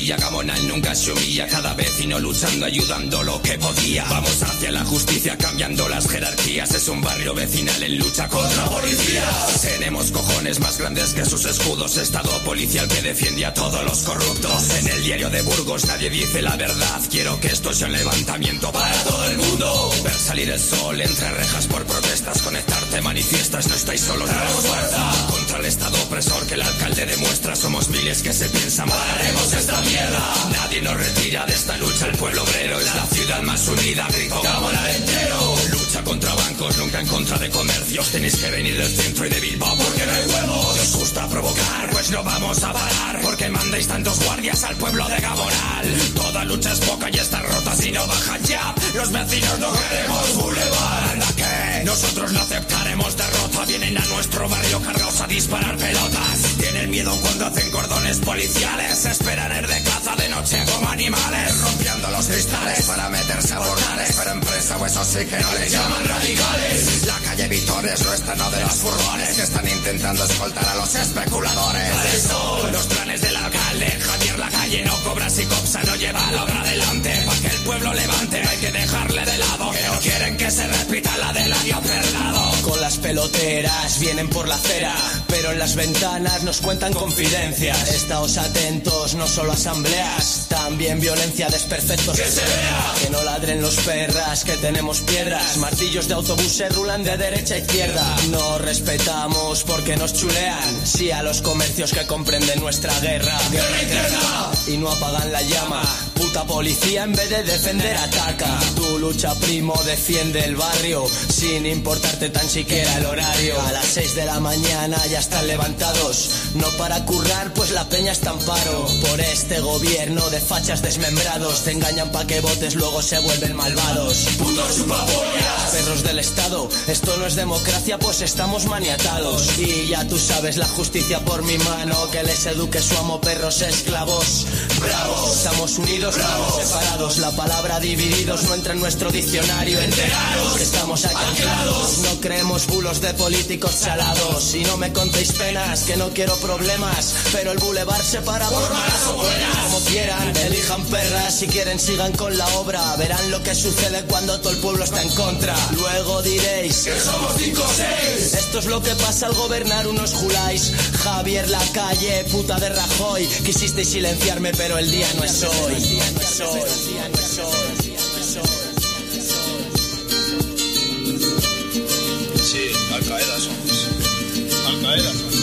orilla. Gamonal nunca se humilla, cada vecino luchando, ayudando lo que podía. Vamos hacia la justicia, cambiando las jerarquías. Es un barrio vecinal en lucha contra policías. Tenemos cojones más grandes que sus escudos. Estado policial que defiende a todos los corruptos. En el diario de Burgos nadie dice la verdad. Quiero que esto sea un levantamiento para todo el mundo. Ver salir el sol entre rejas por protestas. Conectarte manifiestas, no estáis solos, tenemos fuerza. Contra el estado opresor que el alcalde demuestra. Somos miles que se piensan, pararemos esta mierda. Nadie nos retira de esta lucha. El pueblo obrero es la ciudad más unida. Grito Gamonal entero. Lucha contra bancos, nunca en contra de comercios. Tenéis que venir del centro y de Bilbao porque no hay huevos. Os gusta provocar, pues no vamos a parar. Porque mandéis tantos guardias al pueblo de Gamonal. Toda lucha es poca y está rota si no bajan ya. Los vecinos no queremos bulevar. Anda que nosotros no aceptaremos derrota. Vienen a nuestro barrio cargados a disparar pelotas. Tienen miedo cuando hacen cordones policiales. Esperan ir de caza de noche como animales. Rompiendo los cristales para meterse a portales. Pero empresa o eso sí que no les llaman radicales. La calle Vitoria es nuestra, no de los furgones que están intentando escoltar a los especuladores. Son los planes del alcalde Javier Lacalle. No cobra si Copsa no lleva la obra adelante. Para que el pueblo levante hay que dejarle de lado. Que no quieren que se repita la del año perlado. Con las peloteras vienen por la acera, pero en las ventanas nos cuentan confidencias. Estaos atentos, no solo asambleas, también violencia, desperfectos. ¡Que se vea! Que no ladren los perras, que tenemos piedras. Martillos de autobús se rulan de derecha a izquierda. No respetamos porque nos chulean. Sí a los comercios que comprenden nuestra guerra. ¡Guerra interna! Y no apagan la llama. Puta policía en vez de defender ataca. Tu lucha, primo, defiende el barrio sin importarte tan siquiera el horario. A las seis de la mañana ya están levantados, no para currar pues la peña está en paro. Por este gobierno de fachas desmembrados, te engañan pa' que votes, luego se vuelven malvados. ¡Putos chupapollas! Perros del estado, esto no es democracia pues estamos maniatados. Y ya tú sabes la justicia por mi mano, que les eduque su amo perros esclavos. ¡Bravos! Estamos unidos, ¡bravos! Separados, la palabra divididos no entra en nuestro diccionario. Enteraros, estamos aquí anclados. No creemos bulos de políticos chalados. Y no me contéis penas, que no quiero problemas, pero el bulevar se para por malas o buenas. Como quieran, elijan perras, si quieren sigan con la obra. Verán lo que sucede cuando todo el pueblo está en contra. Luego diréis que somos cinco o seis. Esto es lo que pasa al gobernar unos juláis. Javier Lacalle, puta de Rajoy. Quisisteis silenciarme pero el día no es hoy. El día no es hoy. El día no es hoy. Sí, Al Qaeda somos. Al Qaeda somos.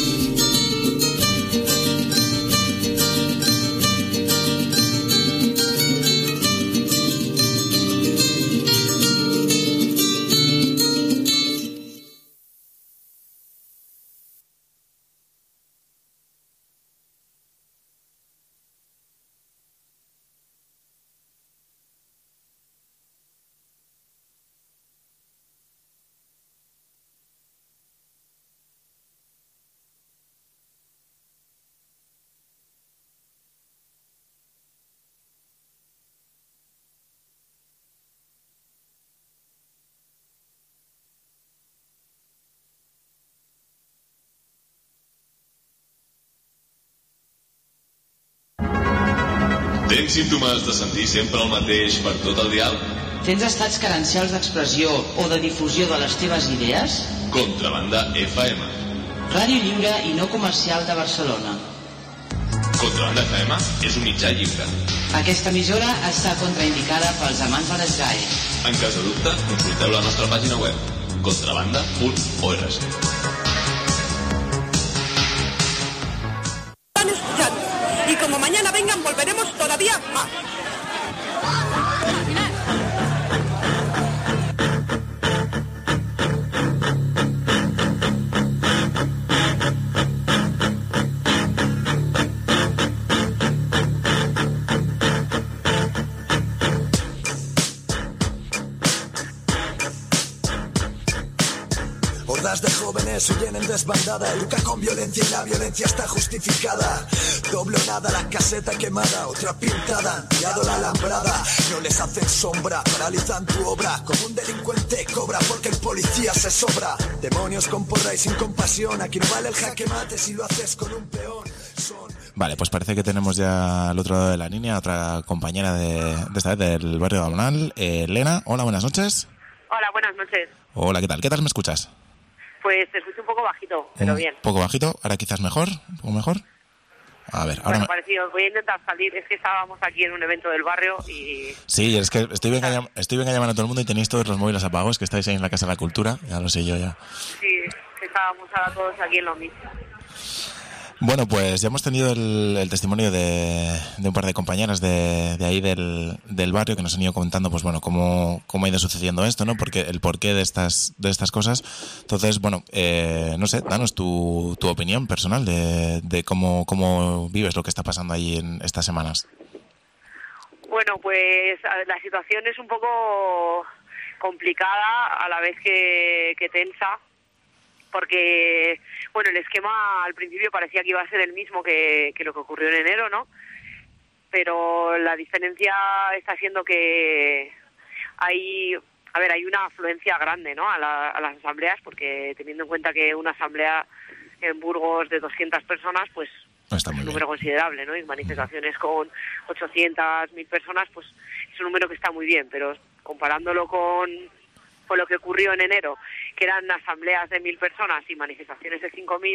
Tens símptomes de sentir sempre el mateix per tot el dial? Tens estats carencials d'expressió o de difusió de les teves idees? Contrabanda F M. Ràdio lliure i no comercial de Barcelona. Contrabanda F M és un mitjà lliure. Aquesta emissora està contraindicada pels amants de les G A E. En cas de dubte, consulteu la nostra pàgina web contrabanda punt org. Y como mañana vengan, volveremos todavía más. Hordas de jóvenes huyen en desbandada, educa con violencia y la violencia está justificada. Doble o nada, la caseta quemada, otra pintada, tirado la alambrada. No les hacen sombra, paralizan tu obra. Como un delincuente cobra porque el policía se sobra. Demonios con porra y sin compasión, aquí no vale el jaque mate si lo haces con un peón. Son Vale, pues parece que tenemos ya al otro lado de la línea otra compañera de, de esta vez del barrio de Gamonal, eh, Elena. Hola, buenas noches. Hola, buenas noches. Hola, ¿qué tal? ¿Qué tal me escuchas? Pues te escucho un poco bajito, pero un bien. Un poco bajito, ahora quizás mejor, un poco mejor. A ver, ahora Bueno, me... parecido, voy a intentar salir, es que estábamos aquí en un evento del barrio y... Sí, es que estoy venga, llam... estoy venga llamando a todo el mundo y tenéis todos los móviles apagados, que estáis ahí en la Casa de la Cultura, ya lo sé yo ya. Sí, que estábamos ahora todos aquí en lo mismo. Bueno, pues ya hemos tenido el, el testimonio de, de un par de compañeras de, de ahí del, del barrio que nos han ido comentando, pues bueno, cómo, cómo ha ido sucediendo esto, ¿no? Porque el porqué de estas de estas cosas. Entonces, bueno, eh, no sé, danos tu, tu opinión personal de, de cómo, cómo vives lo que está pasando ahí en estas semanas. Bueno, pues la situación es un poco complicada a la vez que, que tensa. Porque, bueno, el esquema al principio parecía que iba a ser el mismo que, que lo que ocurrió en enero, ¿no? Pero la diferencia está siendo que hay, a ver, hay una afluencia grande, ¿no? A, la, a las asambleas, porque teniendo en cuenta que una asamblea en Burgos de doscientas personas, pues no es un número considerable, ¿no? Y manifestaciones con ochocientas, mil personas, pues es un número que está muy bien, pero comparándolo con... con lo que ocurrió en enero, que eran asambleas de mil personas y manifestaciones de cinco mil,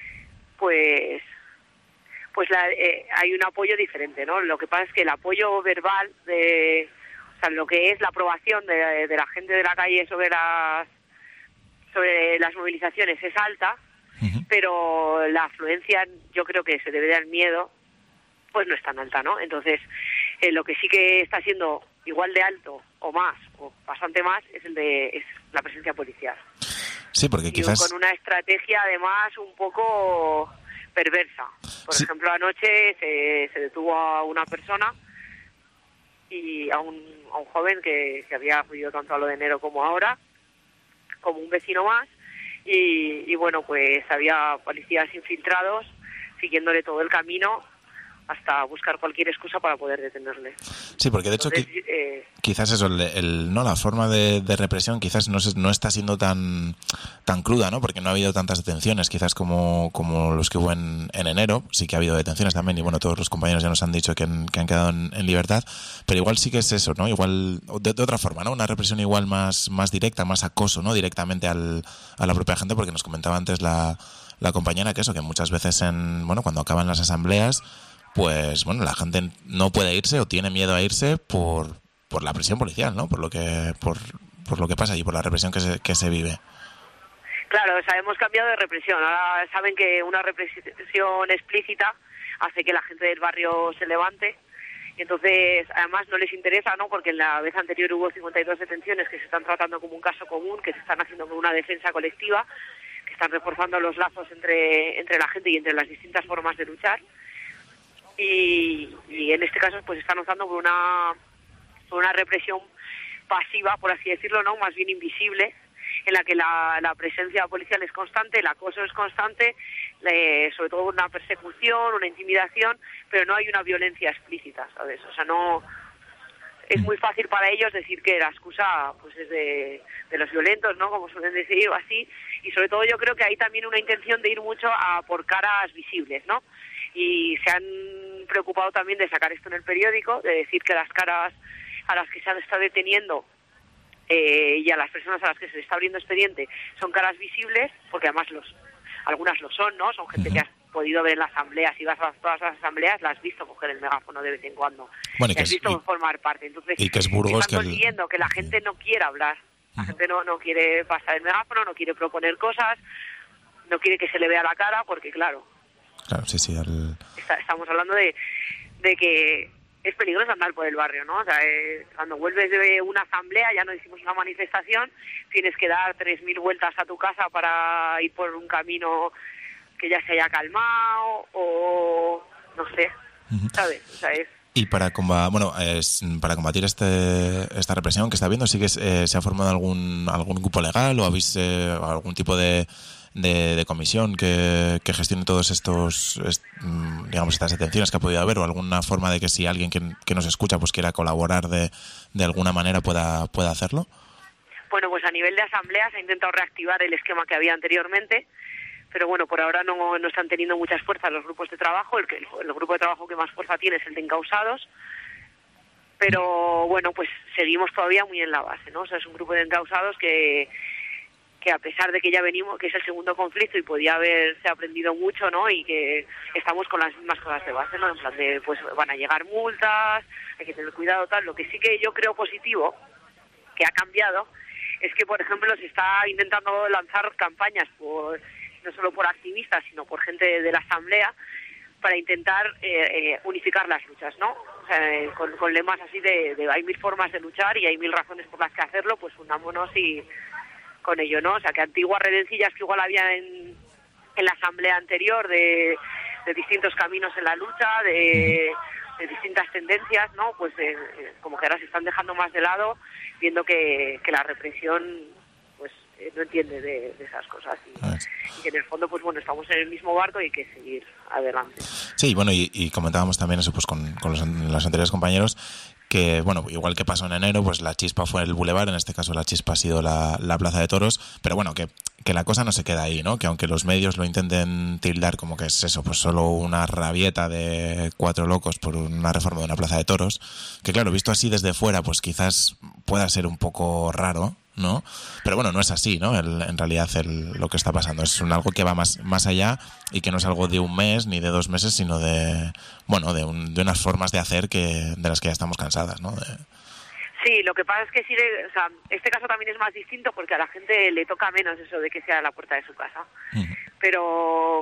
pues pues la, eh, hay un apoyo diferente, ¿no? Lo que pasa es que el apoyo verbal de, o sea, lo que es la aprobación de, de la gente de la calle sobre las sobre las movilizaciones es alta, uh-huh. Pero la afluencia, yo creo que se debe al miedo, pues no es tan alta, ¿no? Entonces, eh, lo que sí que está siendo igual de alto o más, o bastante más, es el de es la presencia policial. Sí, porque quizás... Y con una estrategia, además, un poco perversa. Por sí. ejemplo, anoche se, se detuvo a una persona y a un, a un joven que, que había acudido tanto a lo de enero como ahora, como un vecino más, y, y bueno, pues había policías infiltrados siguiéndole todo el camino hasta buscar cualquier excusa para poder detenerle. Sí, porque de hecho Entonces, qui- eh, quizás eso, el, el, no la forma de, de represión quizás no, se, no está siendo tan tan cruda, ¿no? Porque no ha habido tantas detenciones, quizás como como los que hubo en, en enero. Sí que ha habido detenciones también y bueno, todos los compañeros ya nos han dicho que han, que han quedado en, en libertad, pero igual sí que es eso, ¿no? Igual de, de otra forma, ¿no? Una represión igual más más directa, más acoso, ¿no? Directamente al, a la propia gente, porque nos comentaba antes la, la compañera que eso, que muchas veces en bueno, cuando acaban las asambleas, pues bueno, la gente no puede irse o tiene miedo a irse por, por la presión policial, ¿no? Por lo que por, por lo que pasa allí, por la represión que se, que se vive. Claro, o sea, hemos cambiado de represión. Ahora saben que una represión explícita hace que la gente del barrio se levante. Y entonces, además, no les interesa, ¿no? Porque en la vez anterior hubo cincuenta y dos detenciones que se están tratando como un caso común, que se están haciendo como una defensa colectiva, que están reforzando los lazos entre, entre la gente y entre las distintas formas de luchar. Y, y en este caso pues están optando por una por una represión pasiva, por así decirlo, no, más bien invisible, en la que la, la presencia policial es constante, el acoso es constante, eh, sobre todo una persecución, una intimidación, pero no hay una violencia explícita, ¿sabes? O sea, no es muy fácil para ellos decir que la excusa pues es de, de los violentos, ¿no? Como suelen decir, o así, y sobre todo yo creo que hay también una intención de ir mucho a por caras visibles, ¿no? Y se han preocupado también de sacar esto en el periódico, de decir que las caras a las que se han estado deteniendo eh, y a las personas a las que se les está abriendo expediente son caras visibles, porque además los algunas lo son, ¿no? Son gente que has podido ver en las asambleas, si vas a todas las asambleas, las has visto coger el megáfono de vez en cuando, bueno, y que has es, visto y, formar parte. Entonces, y que es Burgos, están que consiguiendo el... que la gente no quiera hablar, la gente no, no quiere pasar el megáfono, no quiere proponer cosas, no quiere que se le vea la cara, porque claro, Claro, sí, sí. El... Está, estamos hablando de, de que es peligroso andar por el barrio, ¿no? O sea, eh, cuando vuelves de una asamblea, ya no hicimos una manifestación, tienes que dar tres mil vueltas a tu casa para ir por un camino que ya se haya calmado o no sé, uh-huh. ¿sabes? O sea, es... Y para combatir, bueno, es, para combatir este, esta represión que está habiendo, ¿sí que eh, se ha formado algún algún grupo legal o habéis eh, algún tipo de De, de comisión que, que gestione todos estos, est, digamos, estas detenciones que ha podido haber, o alguna forma de que si alguien que, que nos escucha pues quiera colaborar de, de alguna manera pueda, pueda hacerlo? Bueno, pues a nivel de asamblea se ha intentado reactivar el esquema que había anteriormente, pero bueno, por ahora no, no están teniendo muchas fuerzas los grupos de trabajo. El, que, el grupo de trabajo que más fuerza tiene es el de encausados, pero bueno, pues seguimos todavía muy en la base, ¿no? O sea, es un grupo de encausados que que a pesar de que ya venimos, que es el segundo conflicto y podía haberse aprendido mucho, ¿no? Y que estamos con las mismas cosas de base, ¿no? En plan de, pues van a llegar multas, hay que tener cuidado, tal. Lo que sí que yo creo positivo, que ha cambiado, es que, por ejemplo, se está intentando lanzar campañas, por no solo por activistas, sino por gente de la asamblea, para intentar eh, eh, unificar las luchas, ¿no? O sea, eh, con, con lemas así de, de hay mil formas de luchar y hay mil razones por las que hacerlo, pues unámonos y con ello, ¿no? O sea, que antiguas redencillas que igual había en, en la asamblea anterior de, de distintos caminos en la lucha, de, de distintas tendencias, ¿no? Pues eh, como que ahora se están dejando más de lado, viendo que, que la represión pues eh, no entiende de, de esas cosas y, y que en el fondo, pues bueno, estamos en el mismo barco y hay que seguir adelante. Sí, bueno, y, y comentábamos también eso pues con, con los, los anteriores compañeros, que, bueno, igual que pasó en enero, pues la chispa fue el Boulevard, en este caso la chispa ha sido la, la Plaza de Toros, pero bueno, que, que la cosa no se queda ahí, ¿no? Que aunque los medios lo intenten tildar como que es eso, pues solo una rabieta de cuatro locos por una reforma de una Plaza de Toros, que claro, visto así desde fuera, pues quizás pueda ser un poco raro, ¿no? Pero bueno, no es así, ¿no? El, en realidad el, lo que está pasando es un, algo que va más, más allá y que no es algo de un mes ni de dos meses, sino de, bueno, de, un, de unas formas de hacer que de las que ya estamos cansadas, ¿no? De... Sí, lo que pasa es que sí, de, o sea, este caso también es más distinto porque a la gente le toca menos eso de que sea la puerta de su casa. Uh-huh. Pero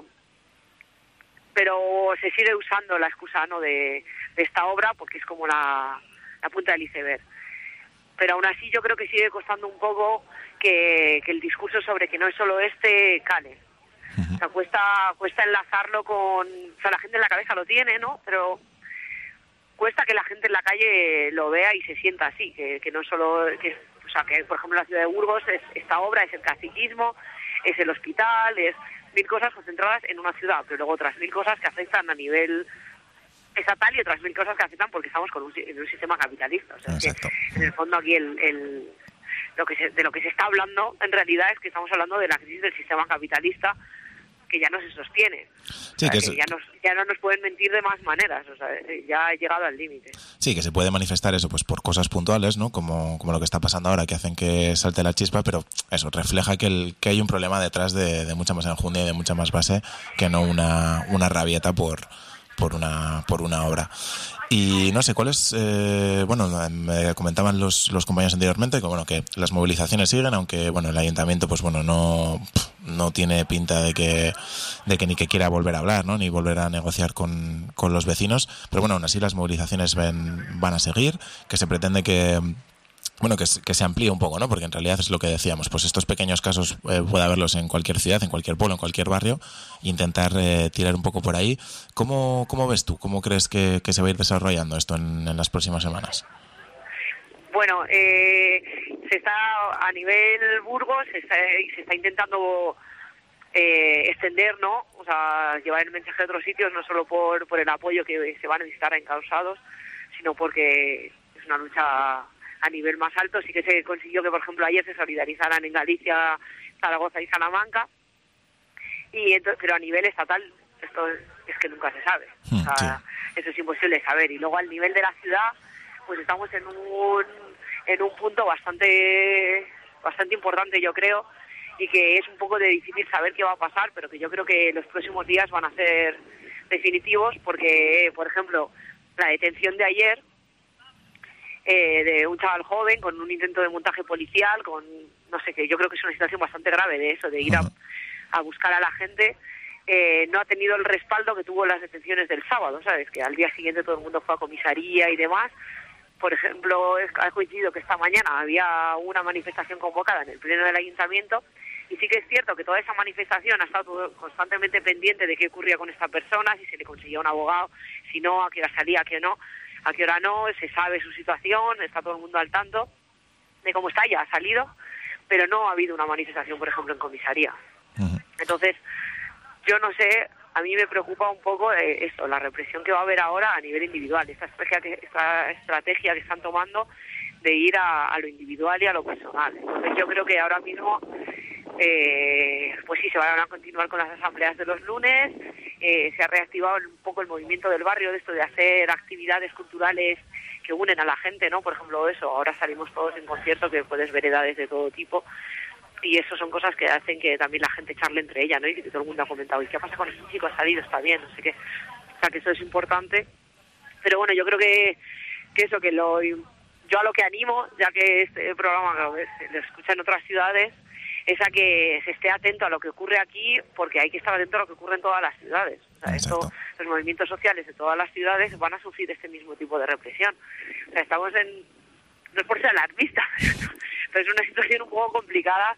pero se sigue usando la excusa, ¿no? de, de esta obra porque es como la, la punta del iceberg. Pero aún así yo creo que sigue costando un poco que, que el discurso sobre que no es solo este cale. Uh-huh. O sea, cuesta, cuesta enlazarlo con... O sea, la gente en la cabeza lo tiene, ¿no? Pero cuesta que la gente en la calle lo vea y se sienta así, que, que no solo... Que, o sea, que por ejemplo la ciudad de Burgos es esta obra, es el caciquismo, es el hospital, es mil cosas concentradas en una ciudad, pero luego otras mil cosas que afectan a nivel estatal y otras mil cosas que afectan porque estamos con un, en un sistema capitalista. O sea, que en el fondo aquí el, el lo que se, de lo que se está hablando en realidad es que estamos hablando de la crisis del sistema capitalista que ya no se sostiene. Sí, o sea, que que es... ya, nos, ya no nos pueden mentir de más maneras, o sea, ya ha llegado al límite. Sí, que se puede manifestar eso pues por cosas puntuales, ¿no? Como, como lo que está pasando ahora, que hacen que salte la chispa, pero eso refleja que, el, que hay un problema detrás de, de mucha más enjundia y de mucha más base que no una, una rabieta por, por, una, por una obra. Y no sé, ¿cuáles? Eh, bueno, me comentaban los, los compañeros anteriormente que bueno que las movilizaciones siguen, aunque bueno el ayuntamiento pues bueno no no tiene pinta de que de que ni que quiera volver a hablar, ¿no? Ni volver a negociar con, con los vecinos, pero bueno, aún así las movilizaciones ven, van a seguir, que se pretende que bueno, que, que se amplíe un poco, ¿no? Porque en realidad es lo que decíamos, pues estos pequeños casos eh, puede haberlos en cualquier ciudad, en cualquier pueblo, en cualquier barrio, e intentar eh, tirar un poco por ahí. ¿Cómo, cómo ves tú? ¿Cómo crees que, que se va a ir desarrollando esto en, en las próximas semanas? Bueno, eh, se está a nivel Burgos, se está, se está intentando eh, extender, ¿no? O sea, llevar el mensaje a otros sitios, no solo por, por el apoyo que se va a necesitar a encausados, sino porque es una lucha a nivel más alto. Sí que se consiguió que, por ejemplo, ayer se solidarizaran en Galicia, Zaragoza y Salamanca, y entonces, pero a nivel estatal esto es que nunca se sabe. O sea, sí. Eso es imposible saber. Y luego al nivel de la ciudad, pues estamos en un en un punto bastante bastante importante, yo creo, y que es un poco de difícil saber qué va a pasar, pero que yo creo que los próximos días van a ser definitivos, porque, por ejemplo, la detención de ayer Eh, de un chaval joven con un intento de montaje policial, con no sé qué, yo creo que es una situación bastante grave de eso, de ir a, a buscar a la gente, eh, no ha tenido el respaldo que tuvo las detenciones del sábado, ¿sabes? Que al día siguiente todo el mundo fue a comisaría y demás. Por ejemplo, ha coincidido que esta mañana había una manifestación convocada en el pleno del ayuntamiento, y sí que es cierto que toda esa manifestación ha estado constantemente pendiente de qué ocurría con esta persona, si se le conseguía un abogado, si no, a qué hora salía, a qué no. A qué hora no, se sabe su situación, está todo el mundo al tanto de cómo está, ya ha salido, pero no ha habido una manifestación, por ejemplo, en comisaría. Uh-huh. Entonces, yo no sé, a mí me preocupa un poco eh, esto, la represión que va a haber ahora a nivel individual, esta estrategia que, esta estrategia que están tomando de ir a, a lo individual y a lo personal. Entonces, yo creo que ahora mismo eh, pues sí, se van a continuar con las asambleas de los lunes. Eh, se ha reactivado un poco el movimiento del barrio de esto de hacer actividades culturales que unen a la gente, ¿no? Por ejemplo, eso, ahora salimos todos en concierto, que puedes ver edades de todo tipo, y eso son cosas que hacen que también la gente charle entre ella, ¿no? Y que todo el mundo ha comentado, ¿y qué pasa con este chico? ¿Ha salido? ¿Está bien? No sé qué. O sea, que eso es importante. Pero bueno, yo creo que, que eso, que lo yo a lo que animo, ya que este programa lo, lo escucha en otras ciudades, es a que se esté atento a lo que ocurre aquí, porque hay que estar atento a lo que ocurre en todas las ciudades. O sea, esto, los movimientos sociales de todas las ciudades van a sufrir este mismo tipo de represión. O sea, estamos en, no es por ser alarmista, pero es una situación un poco complicada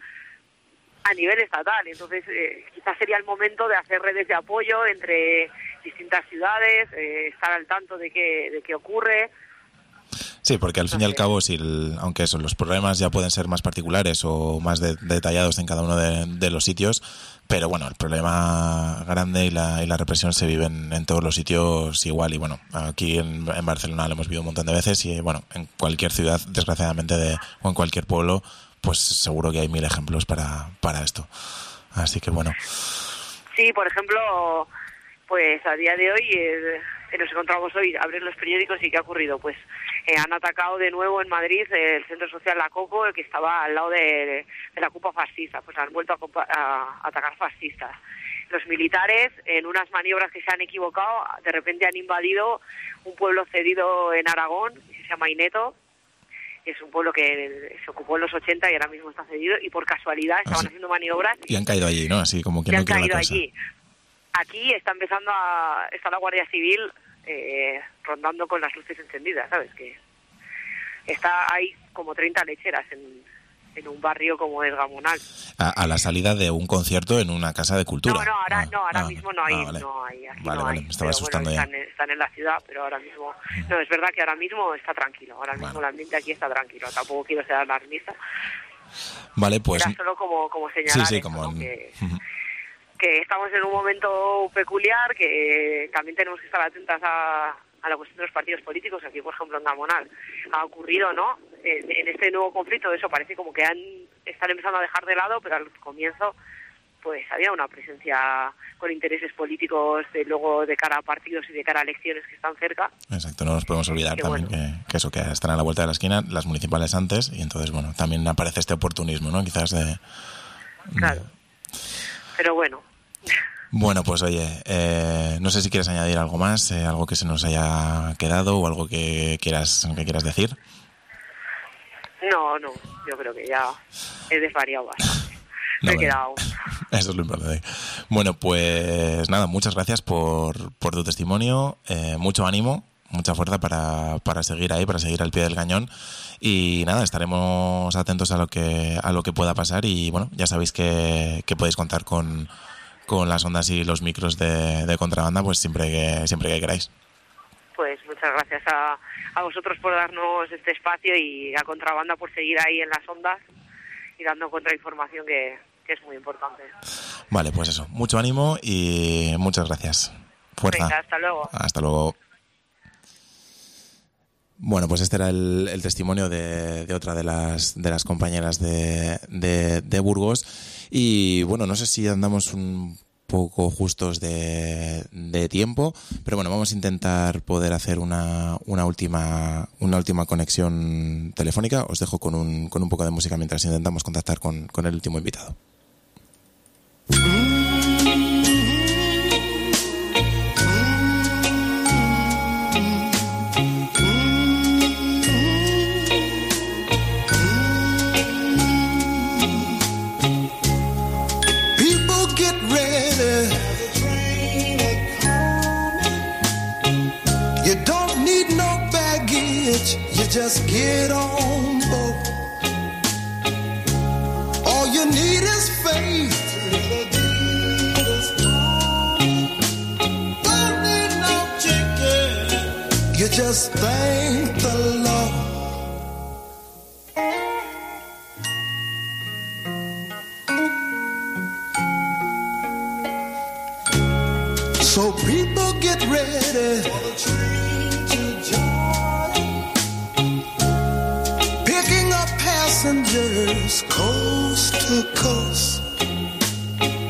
a nivel estatal. Entonces, eh, quizás sería el momento de hacer redes de apoyo entre distintas ciudades, eh, estar al tanto de qué, de qué ocurre. Sí, porque al fin y al cabo, si el, aunque eso, los problemas ya pueden ser más particulares o más de, detallados en cada uno de, de los sitios, pero bueno, el problema grande y la, y la represión se viven en todos los sitios igual. Y bueno, aquí en, en Barcelona lo hemos vivido un montón de veces y bueno, en cualquier ciudad, desgraciadamente, de, o en cualquier pueblo, pues seguro que hay mil ejemplos para, para esto. Así que bueno. Sí, por ejemplo, pues a día de hoy... Eh, que nos encontramos hoy, abrir los periódicos y ¿qué ha ocurrido? Pues eh, han atacado de nuevo en Madrid el centro social La Coco, el que estaba al lado de, de la Cupa fascista, pues han vuelto a, a, a atacar fascistas. Los militares, en unas maniobras que se han equivocado, de repente han invadido un pueblo cedido en Aragón, que se llama Ineto, que es un pueblo que se ocupó en los ochenta y ahora mismo está cedido, y por casualidad estaban Así. haciendo maniobras. Y han caído allí, ¿no? Así como que y no han quiere caído la cosa. allí. Aquí está empezando a... está la Guardia Civil eh, rondando con las luces encendidas, ¿sabes? Que está hay como treinta lecheras en, en un barrio como es Gamonal. A, a la salida de un concierto en una casa de cultura. No, no, ahora, ah, no, ahora ah, mismo no hay, ah, vale. no hay, aquí Vale, no vale, hay. me estaba Pero asustando bueno, ya. están, están en la ciudad, pero ahora mismo... No, es verdad que ahora mismo está tranquilo, ahora mismo Bueno. el ambiente aquí está tranquilo, tampoco quiero ser alarmista. Vale, pues... Era solo como, como señalar Sí, sí, eso, como... ¿no? en- que, que estamos en un momento peculiar, que también tenemos que estar atentas a, a la cuestión de los partidos políticos. Aquí, por ejemplo, en Gamonal ha ocurrido, ¿no? En, en este nuevo conflicto, eso parece como que han están empezando a dejar de lado, pero al comienzo pues había una presencia con intereses políticos de luego de cara a partidos y de cara a elecciones que están cerca. Exacto, no nos podemos olvidar Qué también bueno. que, que eso, que están a la vuelta de la esquina, las municipales antes, y entonces, bueno, también aparece este oportunismo, ¿no? Quizás de... Claro. Pero bueno, Bueno, pues oye, eh, no sé si quieres añadir algo más, eh, algo que se nos haya quedado o algo que quieras, que quieras decir. no, no, yo creo que ya he desvariado bastante. Me he vale. quedado... Eso es lo importante. Bueno, pues nada, muchas gracias por, por tu testimonio, eh, mucho ánimo, mucha fuerza para, para seguir ahí, para seguir al pie del cañón, y nada, estaremos atentos a lo que a lo que pueda pasar, y bueno, ya sabéis que, que podéis contar con, con las ondas y los micros de, de Contrabanda, pues siempre que siempre que queráis. Pues muchas gracias a, a vosotros por darnos este espacio y a Contrabanda por seguir ahí en las ondas y dando contrainformación que, que es muy importante. Vale, pues eso, mucho ánimo y muchas gracias. Fuerza. Venga, hasta luego. Hasta luego. Bueno, pues este era el, el testimonio de, de otra de las de las compañeras de, de, de Burgos. Y bueno, no sé si andamos un poco justos de, de tiempo, pero bueno, vamos a intentar poder hacer una, una última una última conexión telefónica. Os dejo con un, con un poco de música mientras intentamos contactar con, con el último invitado. People get ready. You don't need no baggage. You just get on board. All you need is faith. Don't need no ticket. You just thank the Lord. So people get ready. Picking up passengers coast to coast.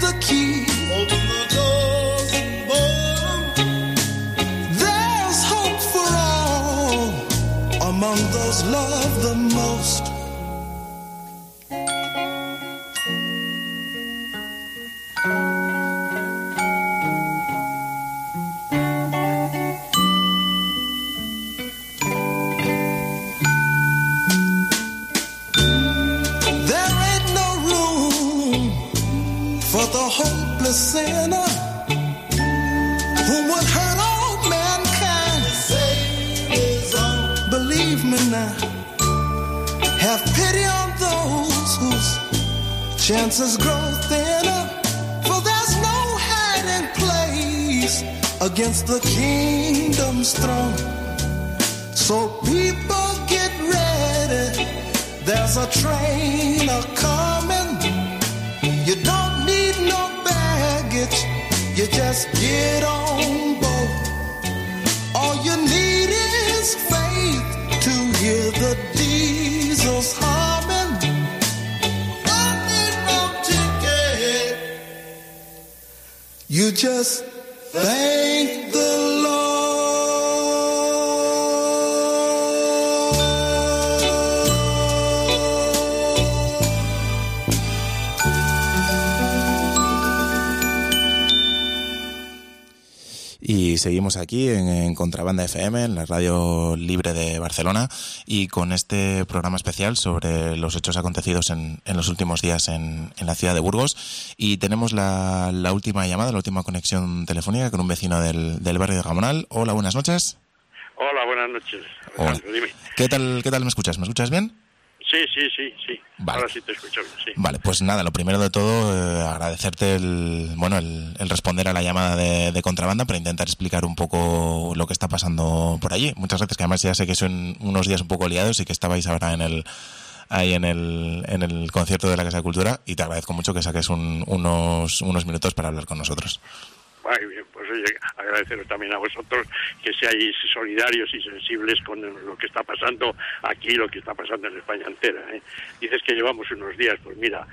the key. Open the doors and board 'em. There's hope for all among those loved the most. Sinner who would hurt all mankind. Save his own. Believe me now. Have pity on those whose chances grow thinner. For there's no hiding place against the kingdom's throne. So people get ready. There's a train a coming. You don't need no baggage, you just get on board. All you need is faith to hear the diesels humming. Don't need no ticket, you just thank the Lord. Y seguimos aquí en, en Contrabanda F M, en la radio libre de Barcelona, y con este programa especial sobre los hechos acontecidos en, en los últimos días en, en la ciudad de Burgos. Y tenemos la, la última llamada, la última conexión telefónica con un vecino del, del barrio de Gamonal. Hola, buenas noches. Hola, buenas noches. Hola. Dime. ¿Qué tal, qué tal me escuchas? ¿Me escuchas bien? Sí, sí, sí, sí. Vale. Ahora sí te escucho bien, sí. Vale, pues nada, lo primero de todo, eh, agradecerte el, bueno, el, el responder a la llamada de, de Contrabanda para intentar explicar un poco lo que está pasando por allí. Muchas gracias, que además ya sé que son unos días un poco liados y que estabais ahora en el ahí en el en el concierto de la Casa de Cultura, y te agradezco mucho que saques un, unos unos minutos para hablar con nosotros. Muy bien, pues oye, agradeceros también a vosotros que seáis solidarios y sensibles con lo que está pasando aquí, lo que está pasando en España entera, ¿eh? Dices que llevamos unos días, pues mira,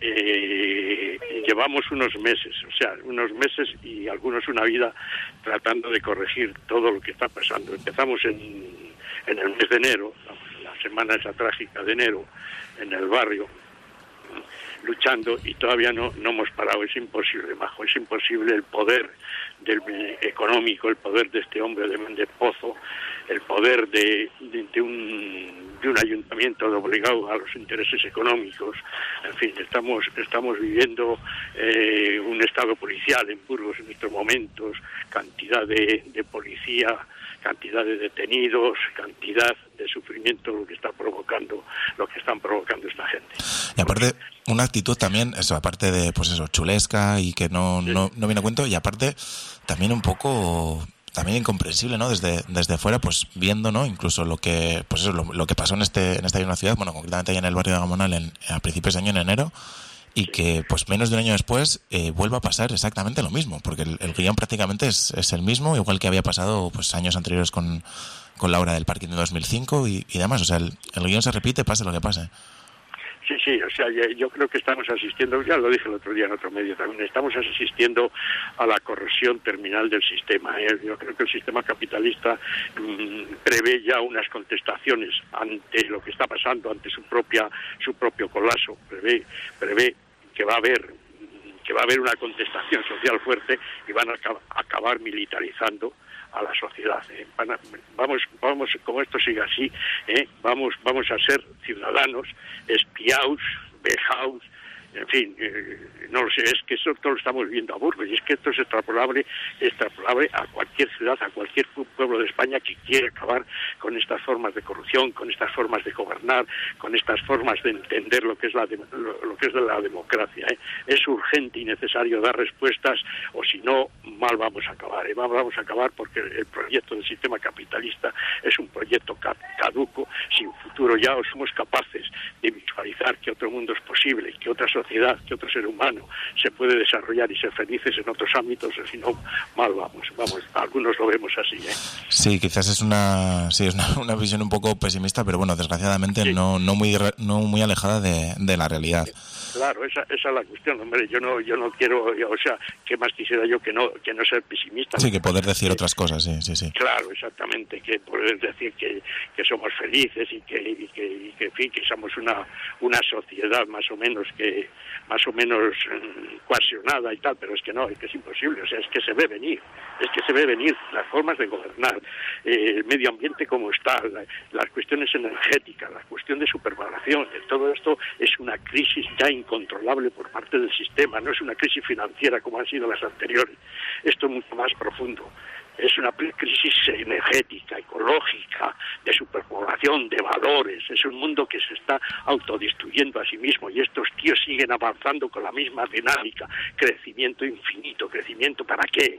eh, llevamos unos meses, o sea, unos meses y algunos una vida tratando de corregir todo lo que está pasando. Empezamos en, en el mes de enero, la semana esa trágica de enero, en el barrio, luchando, y todavía no, no hemos parado. Es imposible, Majo, es imposible el poder del económico, el poder de este hombre de Méndez Pozo, el poder de, de, de, un, de un ayuntamiento obligado a los intereses económicos. En fin, estamos estamos viviendo eh, un estado policial en Burgos en estos momentos, cantidad de, de policía, cantidad de detenidos, cantidad de sufrimiento, lo que está provocando, lo que están provocando esta gente. Y aparte, una actitud también, eso, aparte de, pues eso, chulesca y que no, sí. no, no viene a cuento, y aparte también un poco, también incomprensible, ¿no? Desde, desde fuera, pues viendo, ¿no? Incluso lo que, pues eso, lo, lo que pasó en este, en esta misma ciudad, bueno, concretamente allá en el barrio de Gamonal en, a principios de año, en enero, y que pues menos de un año después eh, vuelva a pasar exactamente lo mismo, porque el, el guión prácticamente es, es el mismo, igual que había pasado pues años anteriores con, con la obra del parking de dos mil cinco y, y demás. O sea, el, el guión se repite, pase lo que pase. Sí, sí, o sea, yo creo que estamos asistiendo, ya lo dije el otro día en otro medio también, estamos asistiendo a la corrosión terminal del sistema, ¿eh? Yo creo que el sistema capitalista mmm, prevé ya unas contestaciones ante lo que está pasando, ante su propia su propio colapso, prevé prevé que va a haber que va a haber una contestación social fuerte y van a acabar militarizando a la sociedad, ¿eh? Van a, vamos, vamos, como esto sigue así, ¿eh? vamos, vamos a ser ciudadanos espiados, vejados, en fin, eh, no lo sé, es que esto todo lo estamos viendo a Burgos, y es que esto es extrapolable, extrapolable a cualquier ciudad, a cualquier pueblo de España que quiere acabar con estas formas de corrupción, con estas formas de gobernar, con estas formas de entender lo que es la de, lo, lo que es de la democracia, ¿eh? Es urgente y necesario dar respuestas, o si no, mal vamos a acabar, ¿eh? Vamos a acabar porque el proyecto del sistema capitalista es un proyecto caduco, sin futuro. Ya o somos capaces de visualizar que otro mundo es posible, que otra sociedad, que otro ser humano se puede desarrollar y ser felices en otros ámbitos, si no, mal vamos, vamos, algunos lo vemos así, ¿eh? Sí, quizás es una sí es una, una visión un poco pesimista, pero bueno, desgraciadamente sí. no no muy no muy alejada de, de la realidad. Claro, esa, esa es la cuestión, hombre. Yo no, yo no quiero, o sea, ¿qué más quisiera yo que no, que no ser pesimista? Sí, que poder decir eh, otras cosas, sí, sí, sí. Claro, exactamente, que poder decir que, que somos felices y que, y que, y que, en fin, que somos una, una sociedad más o menos que, más o menos eh, cohesionada y tal, pero es que no, es que es imposible, o sea, es que se ve venir, es que se ve venir las formas de gobernar, eh, el medio ambiente como está, la, las cuestiones energéticas, la cuestión de superpoblación, todo esto es una crisis ya incontrolable por parte del sistema, no es una crisis financiera como han sido las anteriores, esto es mucho más profundo. Es una crisis energética, ecológica, de superpoblación, de valores. Es un mundo que se está autodestruyendo a sí mismo y estos tíos siguen avanzando con la misma dinámica. Crecimiento infinito, crecimiento ¿para qué?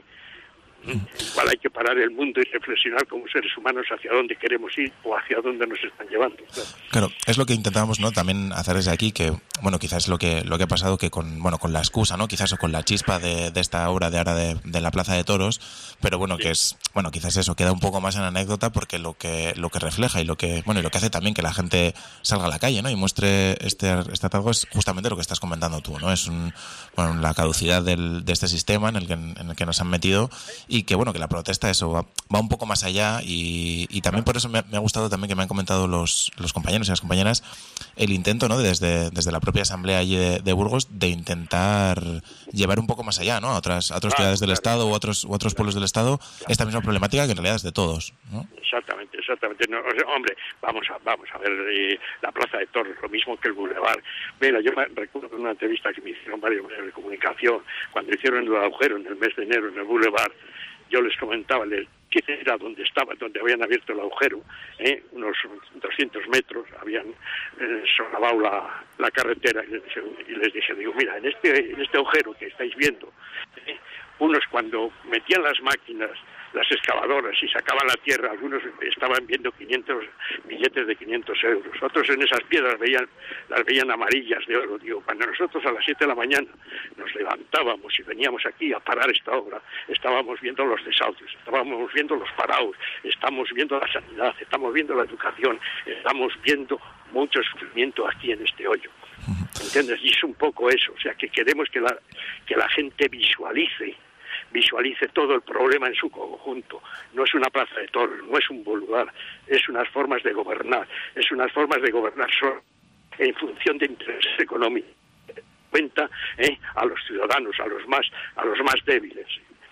Igual hay que parar el mundo y reflexionar como seres humanos hacia dónde queremos ir o hacia dónde nos están llevando. Claro, claro, es lo que intentamos, ¿no? También hacer desde aquí, que bueno, quizás lo que lo que ha pasado que con bueno con la excusa, ¿no? Quizás o con la chispa de, de esta obra de ahora de, de la Plaza de Toros, pero bueno, sí. que es bueno, quizás eso queda un poco más en anécdota porque lo que lo que refleja y lo que bueno y lo que hace también que la gente salga a la calle, ¿no? Y muestre este este atargo es justamente lo que estás comentando tú, ¿no? Es un bueno la caducidad del, de este sistema en el que en el que nos han metido. Y que bueno, que la protesta eso va, va un poco más allá y, y también por eso me, me ha gustado también que me han comentado los, los compañeros y las compañeras el intento, ¿no? Desde, desde la propia asamblea allí de, de Burgos de intentar llevar un poco más allá, ¿no? A otras, a otras ciudades del Estado u otros, u otros pueblos del Estado esta misma problemática que en realidad es de todos, ¿no? Exactamente, exactamente. No, hombre, vamos a vamos a ver eh, la Plaza de Toros, lo mismo que el Boulevard. Mira, yo me recuerdo en una entrevista que me hicieron varios medios de comunicación cuando hicieron el agujero en el mes de enero en el Boulevard. Yo les comentaba, les que era donde estaba, donde habían abierto el agujero, ¿eh? unos doscientos metros, habían eh, socavado la, la carretera y les, y les dije, digo, mira, en este en este agujero que estáis viendo, ¿eh? unos cuando metían las máquinas, las excavadoras y sacaban la tierra, algunos estaban viendo quinientos billetes de quinientos euros, otros en esas piedras veían las veían amarillas de oro. Digo, cuando nosotros a las siete de la mañana nos levantábamos y veníamos aquí a parar esta obra, estábamos viendo los desahucios, estábamos viendo los parados, estamos viendo la sanidad, estamos viendo la educación, estamos viendo mucho sufrimiento aquí en este hoyo. ¿Entiendes? Y es un poco eso, o sea, que queremos que la que la gente visualice visualice todo el problema en su conjunto. No es una plaza de toros, no es un boulevard, es unas formas de gobernar, es unas formas de gobernar solo en función de intereses económicos, cuenta ¿eh? a los ciudadanos, a los más, a los más débiles.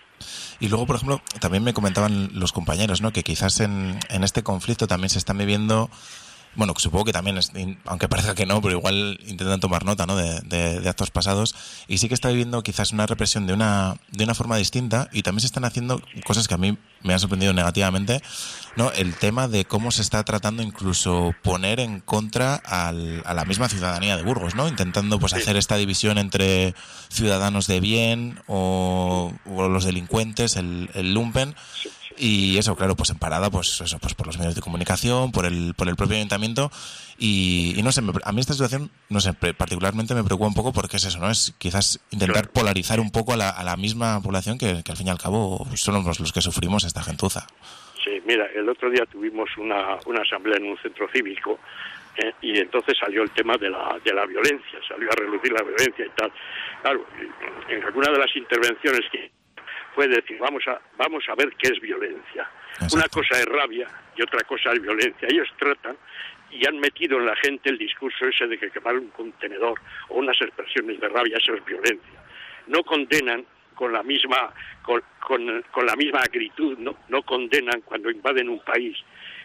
Y luego, por ejemplo, también me comentaban los compañeros, ¿no? Que quizás en, en este conflicto también se están viviendo. Bueno, supongo que también, es, aunque parezca que no, pero igual intentan tomar nota, ¿no? de, de, de actos pasados. Y sí que está viviendo quizás una represión de una de una forma distinta y también se están haciendo cosas que a mí me han sorprendido negativamente, ¿no? El tema de cómo se está tratando incluso poner en contra al, a la misma ciudadanía de Burgos, ¿no? Intentando pues hacer esta división entre ciudadanos de bien o, o los delincuentes, el, el lumpen. Y eso, claro, pues en parada, pues eso, pues por los medios de comunicación, por el por el propio ayuntamiento y, y no sé, me, a mí esta situación, no sé, particularmente me preocupa un poco porque es eso, ¿no? Es quizás intentar polarizar un poco a la, a la misma población que, que al fin y al cabo son los, los que sufrimos esta gentuza. Sí, mira, el otro día tuvimos una, una asamblea en un centro cívico eh, y entonces salió el tema de la de la violencia, salió a relucir la violencia y tal. Claro, en alguna de las intervenciones que fue decir, vamos a vamos a ver qué es violencia. Exacto. Una cosa es rabia y otra cosa es violencia. Ellos tratan y han metido en la gente el discurso ese de que quemar un contenedor o unas expresiones de rabia, eso es violencia. No condenan con la misma con, con, con la misma acritud, no, no condenan cuando invaden un país,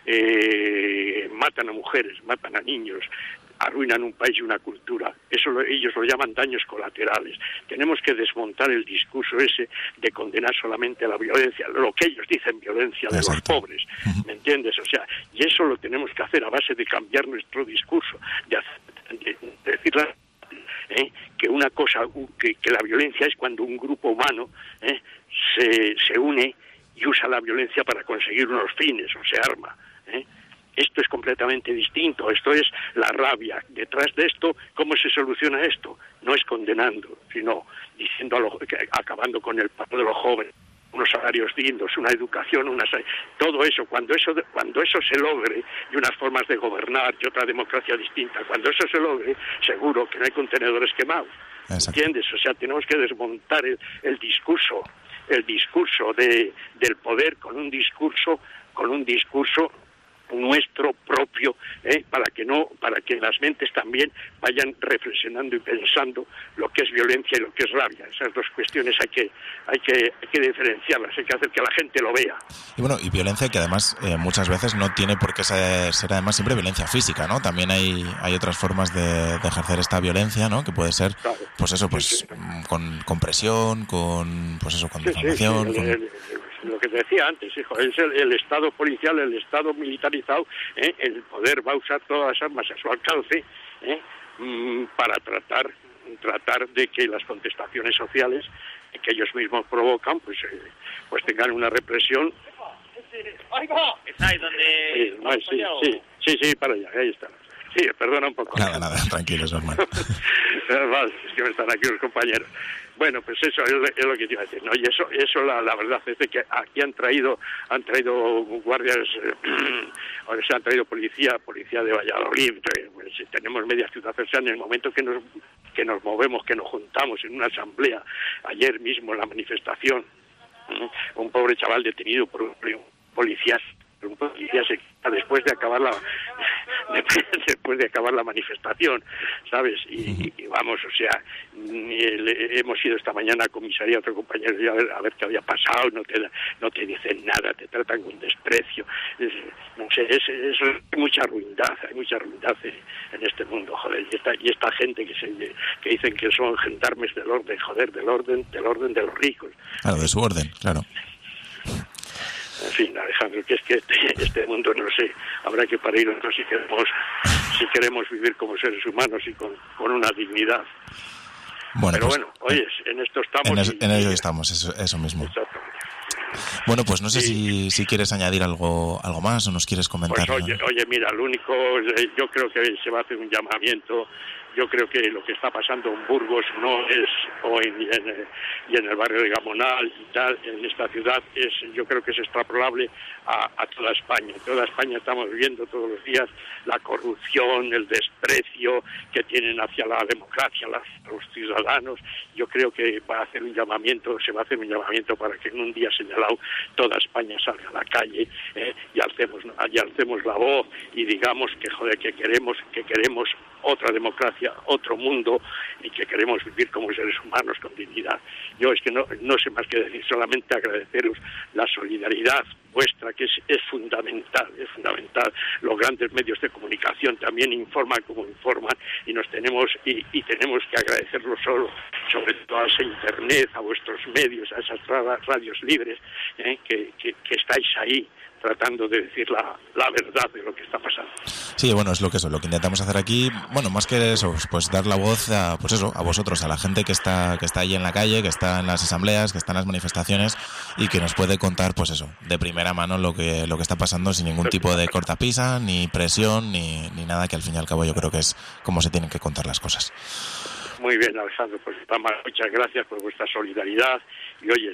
eh, matan a mujeres, matan a niños, arruinan un país y una cultura. Eso lo, ellos lo llaman daños colaterales. Tenemos que desmontar el discurso ese de condenar solamente la violencia, lo que ellos dicen violencia de Exacto. los pobres, ¿me entiendes? O sea, y eso lo tenemos que hacer a base de cambiar nuestro discurso, de, hacer, de, de decir la, ¿eh? que una cosa, que, que la violencia es cuando un grupo humano ¿eh? se, se une y usa la violencia para conseguir unos fines o se arma, ¿eh? Esto es completamente distinto, esto es la rabia. Detrás de esto, ¿cómo se soluciona esto? No es condenando, sino diciendo a lo, acabando con el paro de los jóvenes, unos salarios dignos, una educación, una todo eso, cuando eso cuando eso se logre, y unas formas de gobernar y otra democracia distinta, cuando eso se logre, seguro que no hay contenedores quemados. Exacto. ¿Entiendes? O sea, tenemos que desmontar el, el discurso, el discurso de del poder con un discurso, con un discurso nuestro propio, ¿eh? para que no, para que las mentes también vayan reflexionando y pensando lo que es violencia y lo que es rabia. Esas dos cuestiones hay que, hay que, hay que diferenciarlas, hay que hacer que la gente lo vea. Y bueno, y violencia que además eh, muchas veces no tiene por qué ser, ser además siempre violencia física, ¿no? También hay, hay otras formas de, de ejercer esta violencia, ¿no? Que puede ser, claro, pues eso, pues sí, sí. Con, con presión, con, pues eso, con sí, difamación. Sí, sí, el, el, el, lo que te decía antes, hijo, es el, el Estado policial, el Estado militarizado, ¿eh? El poder va a usar todas las armas a su alcance, ¿eh? mm, para tratar tratar de que las contestaciones sociales que ellos mismos provocan, pues eh, pues tengan una represión. ¿Está ahí donde...? Sí, no, sí, sí, sí, sí, para allá, ahí está. Sí, perdona un poco. Nada, nada, tranquilos, hermano. Vale, es que me están aquí los compañeros. Bueno, pues eso es, es lo que te iba a decir, ¿no? Y eso, eso la, la verdad es de que aquí han traído, han traído guardias, eh, o sea, han traído policía, policía de Valladolid. Pues, tenemos media ciudad, o sea, en el momento que nos, que nos movemos, que nos juntamos en una asamblea, ayer mismo en la manifestación, ¿eh? Un pobre chaval detenido por un policía. Un policía se quita después de acabar la después de acabar la manifestación, ¿sabes? Y, y vamos, o sea, le, hemos ido esta mañana a comisaría, otro compañero, y a ver, a ver qué había pasado, no te no te dicen nada, te tratan con desprecio, es, no sé, es, es, es mucha ruindad, hay mucha ruindad en este mundo, joder, y esta, y esta gente que se que dicen que son gendarmes del orden, joder, del orden, del orden de los ricos. Claro, de su orden, claro. En fin, Alejandro, que es que este, este mundo, no sé, habrá que parirlo si queremos, si queremos vivir como seres humanos y con, con una dignidad. Bueno, pero pues, bueno, oye, en esto estamos. En, es, y, en ello estamos, eso, eso mismo. Exactamente. Bueno, pues no sé sí. si, si quieres añadir algo algo más o nos quieres comentar. Pues oye, oye, mira, lo único, yo creo que se va a hacer un llamamiento. Yo creo que lo que está pasando en Burgos no es, o en, y, en, y en el barrio de Gamonal y tal, en esta ciudad, es, yo creo que es extrapolable a, a toda España. En toda España estamos viendo todos los días la corrupción, el desprecio que tienen hacia la democracia, hacia los ciudadanos. Yo creo que va a hacer un llamamiento, se va a hacer un llamamiento para que en un día señalado toda España salga a la calle, eh, y alcemos, y alcemos la voz y digamos que joder, que queremos, que queremos otra democracia, otro mundo, y que queremos vivir como seres humanos con dignidad. Yo es que no, no sé más que decir, solamente agradeceros la solidaridad vuestra, que es, es fundamental, es fundamental. Los grandes medios de comunicación también informan como informan, y nos tenemos y, y tenemos que agradecerlo solo, sobre todo a ese internet, a vuestros medios, a esas radios libres, eh, que, que, que estáis ahí tratando de decir la, la verdad de lo que está pasando. Sí, bueno, es lo que eso, lo que intentamos hacer aquí, bueno, más que eso, pues dar la voz a, pues eso, a vosotros, a la gente que está que está ahí en la calle, que está en las asambleas, que está en las manifestaciones y que nos puede contar, pues eso, de primera mano lo que lo que está pasando sin ningún tipo de cortapisa, ni presión, ni, ni nada, que al fin y al cabo yo creo que es como se tienen que contar las cosas. Muy bien, Alejandro, pues muchas gracias por vuestra solidaridad. Y oyes,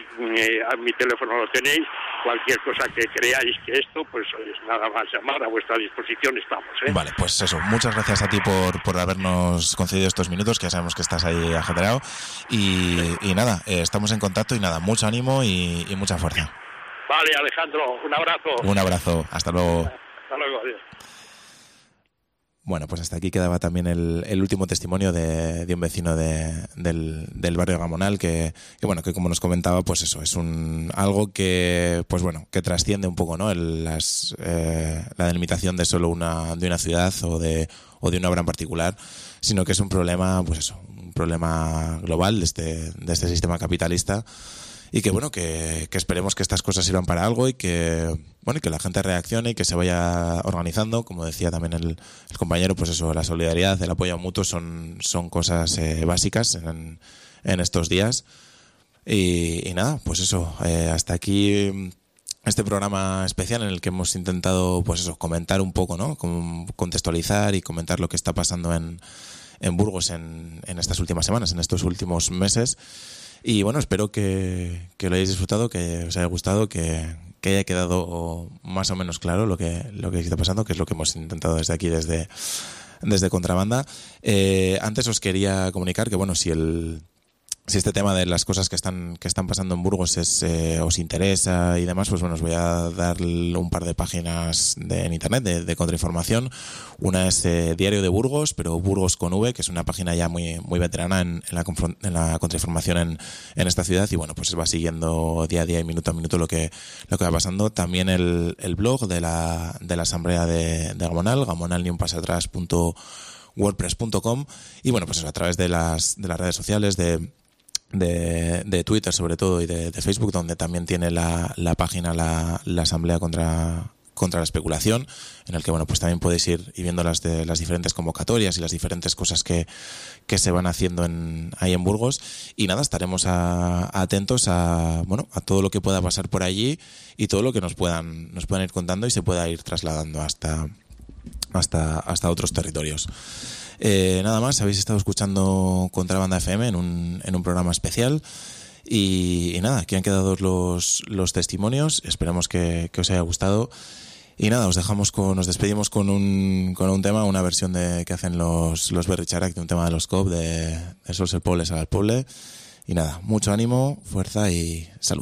eh, a mi teléfono lo tenéis, cualquier cosa que creáis que esto, pues oyes, nada más llamar, a vuestra disposición estamos, ¿eh? Vale, pues eso, muchas gracias a ti por, por habernos concedido estos minutos, que ya sabemos que estás ahí ajetreado, y, y nada, eh, estamos en contacto y nada, mucho ánimo y, y mucha fuerza. Vale, Alejandro, un abrazo. Un abrazo, hasta luego. Hasta luego, adiós. Bueno, pues hasta aquí quedaba también el, el último testimonio de, de un vecino de, del, del barrio de Gamonal que, que, bueno, que como nos comentaba, pues eso, es un algo que, pues bueno, que trasciende un poco, ¿no? El, las, eh, la delimitación de solo una, de una ciudad o de, o de una obra en particular, sino que es un problema, pues eso, un problema global de este, de este sistema capitalista. Y que bueno, que, que esperemos que estas cosas sirvan para algo y que bueno, y que la gente reaccione y que se vaya organizando. Como decía también el, el compañero, pues eso, la solidaridad, el apoyo mutuo son, son cosas eh, básicas en, en estos días. Y, y nada, pues eso, eh, hasta aquí este programa especial en el que hemos intentado, pues eso, comentar un poco, ¿no? Contextualizar y comentar lo que está pasando en, en Burgos en, en estas últimas semanas, en estos últimos meses. Y bueno, espero que, que lo hayáis disfrutado, que os haya gustado, que, que haya quedado más o menos claro lo que, lo que está pasando, que es lo que hemos intentado desde aquí, desde, desde Contrabanda. Eh, antes os quería comunicar que, bueno, si el... Si este tema de las cosas que están que están pasando en Burgos es, eh, os interesa y demás, pues bueno, os voy a dar un par de páginas de, en internet de, de contrainformación. Una es eh, Diario de Burgos, pero Burgos con V, que es una página ya muy muy veterana en, en, la, en la contrainformación en, en esta ciudad, y bueno, pues va siguiendo día a día y minuto a minuto lo que lo que va pasando. También el, el blog de la de la asamblea de, de Gamonal, gamonal ni un paso atrás punto wordpress punto com, y bueno, pues eso, a través de las de las redes sociales de De, de Twitter sobre todo y de, de Facebook, donde también tiene la, la página la, la Asamblea contra, contra la Especulación, en el que bueno, pues también podéis ir y viendo las de las diferentes convocatorias y las diferentes cosas que, que se van haciendo en, ahí en Burgos. Y nada, estaremos a, a atentos a bueno a todo lo que pueda pasar por allí y todo lo que nos puedan nos puedan ir contando y se pueda ir trasladando hasta hasta hasta otros territorios. Eh, nada más, habéis estado escuchando Contrabanda F M en un, en un programa especial y, y nada, aquí han quedado los, los testimonios, esperemos que, que os haya gustado y nada, os dejamos con, nos despedimos con un, con un tema, una versión de que hacen los, los Berry Charac de un tema de los C O P de, de Sols el Poble Sal al Poble y nada, mucho ánimo, fuerza y salud.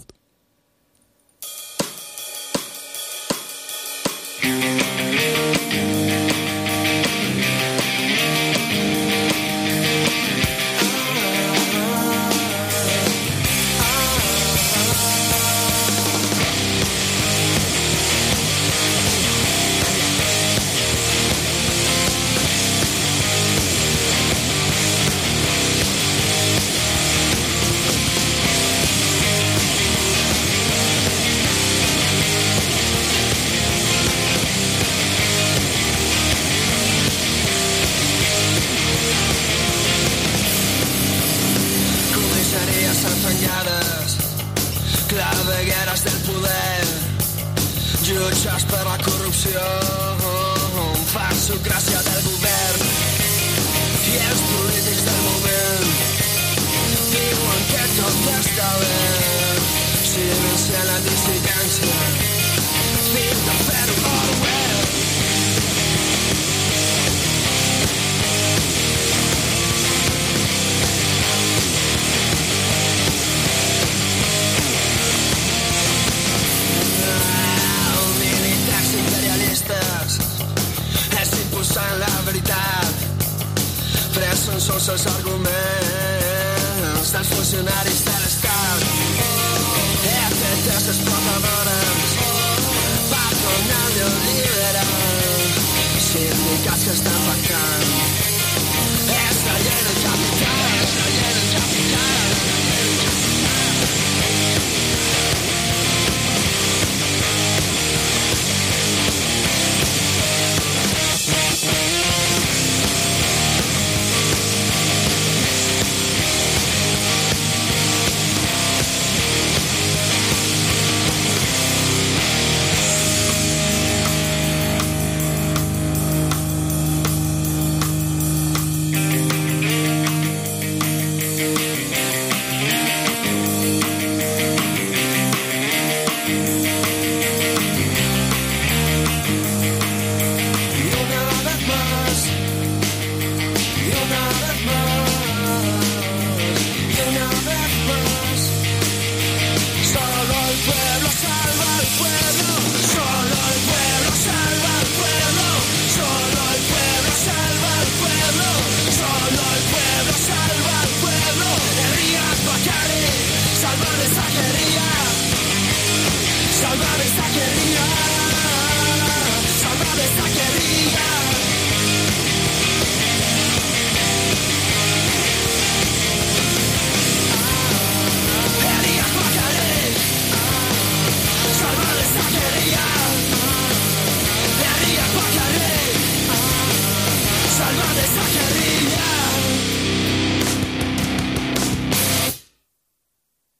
Jutges per la corrupció, farsocràcia del govern i els polítics del moment diuen que tot està bé, silenciant la dissidència fins a fer-ho Orwell. És impulsant la veritat, presos sols els arguments dels funcionaris de l'Estat. E T Ts explotadores, patronal neoliberal, sindicats que estan pactant, és la llei del cap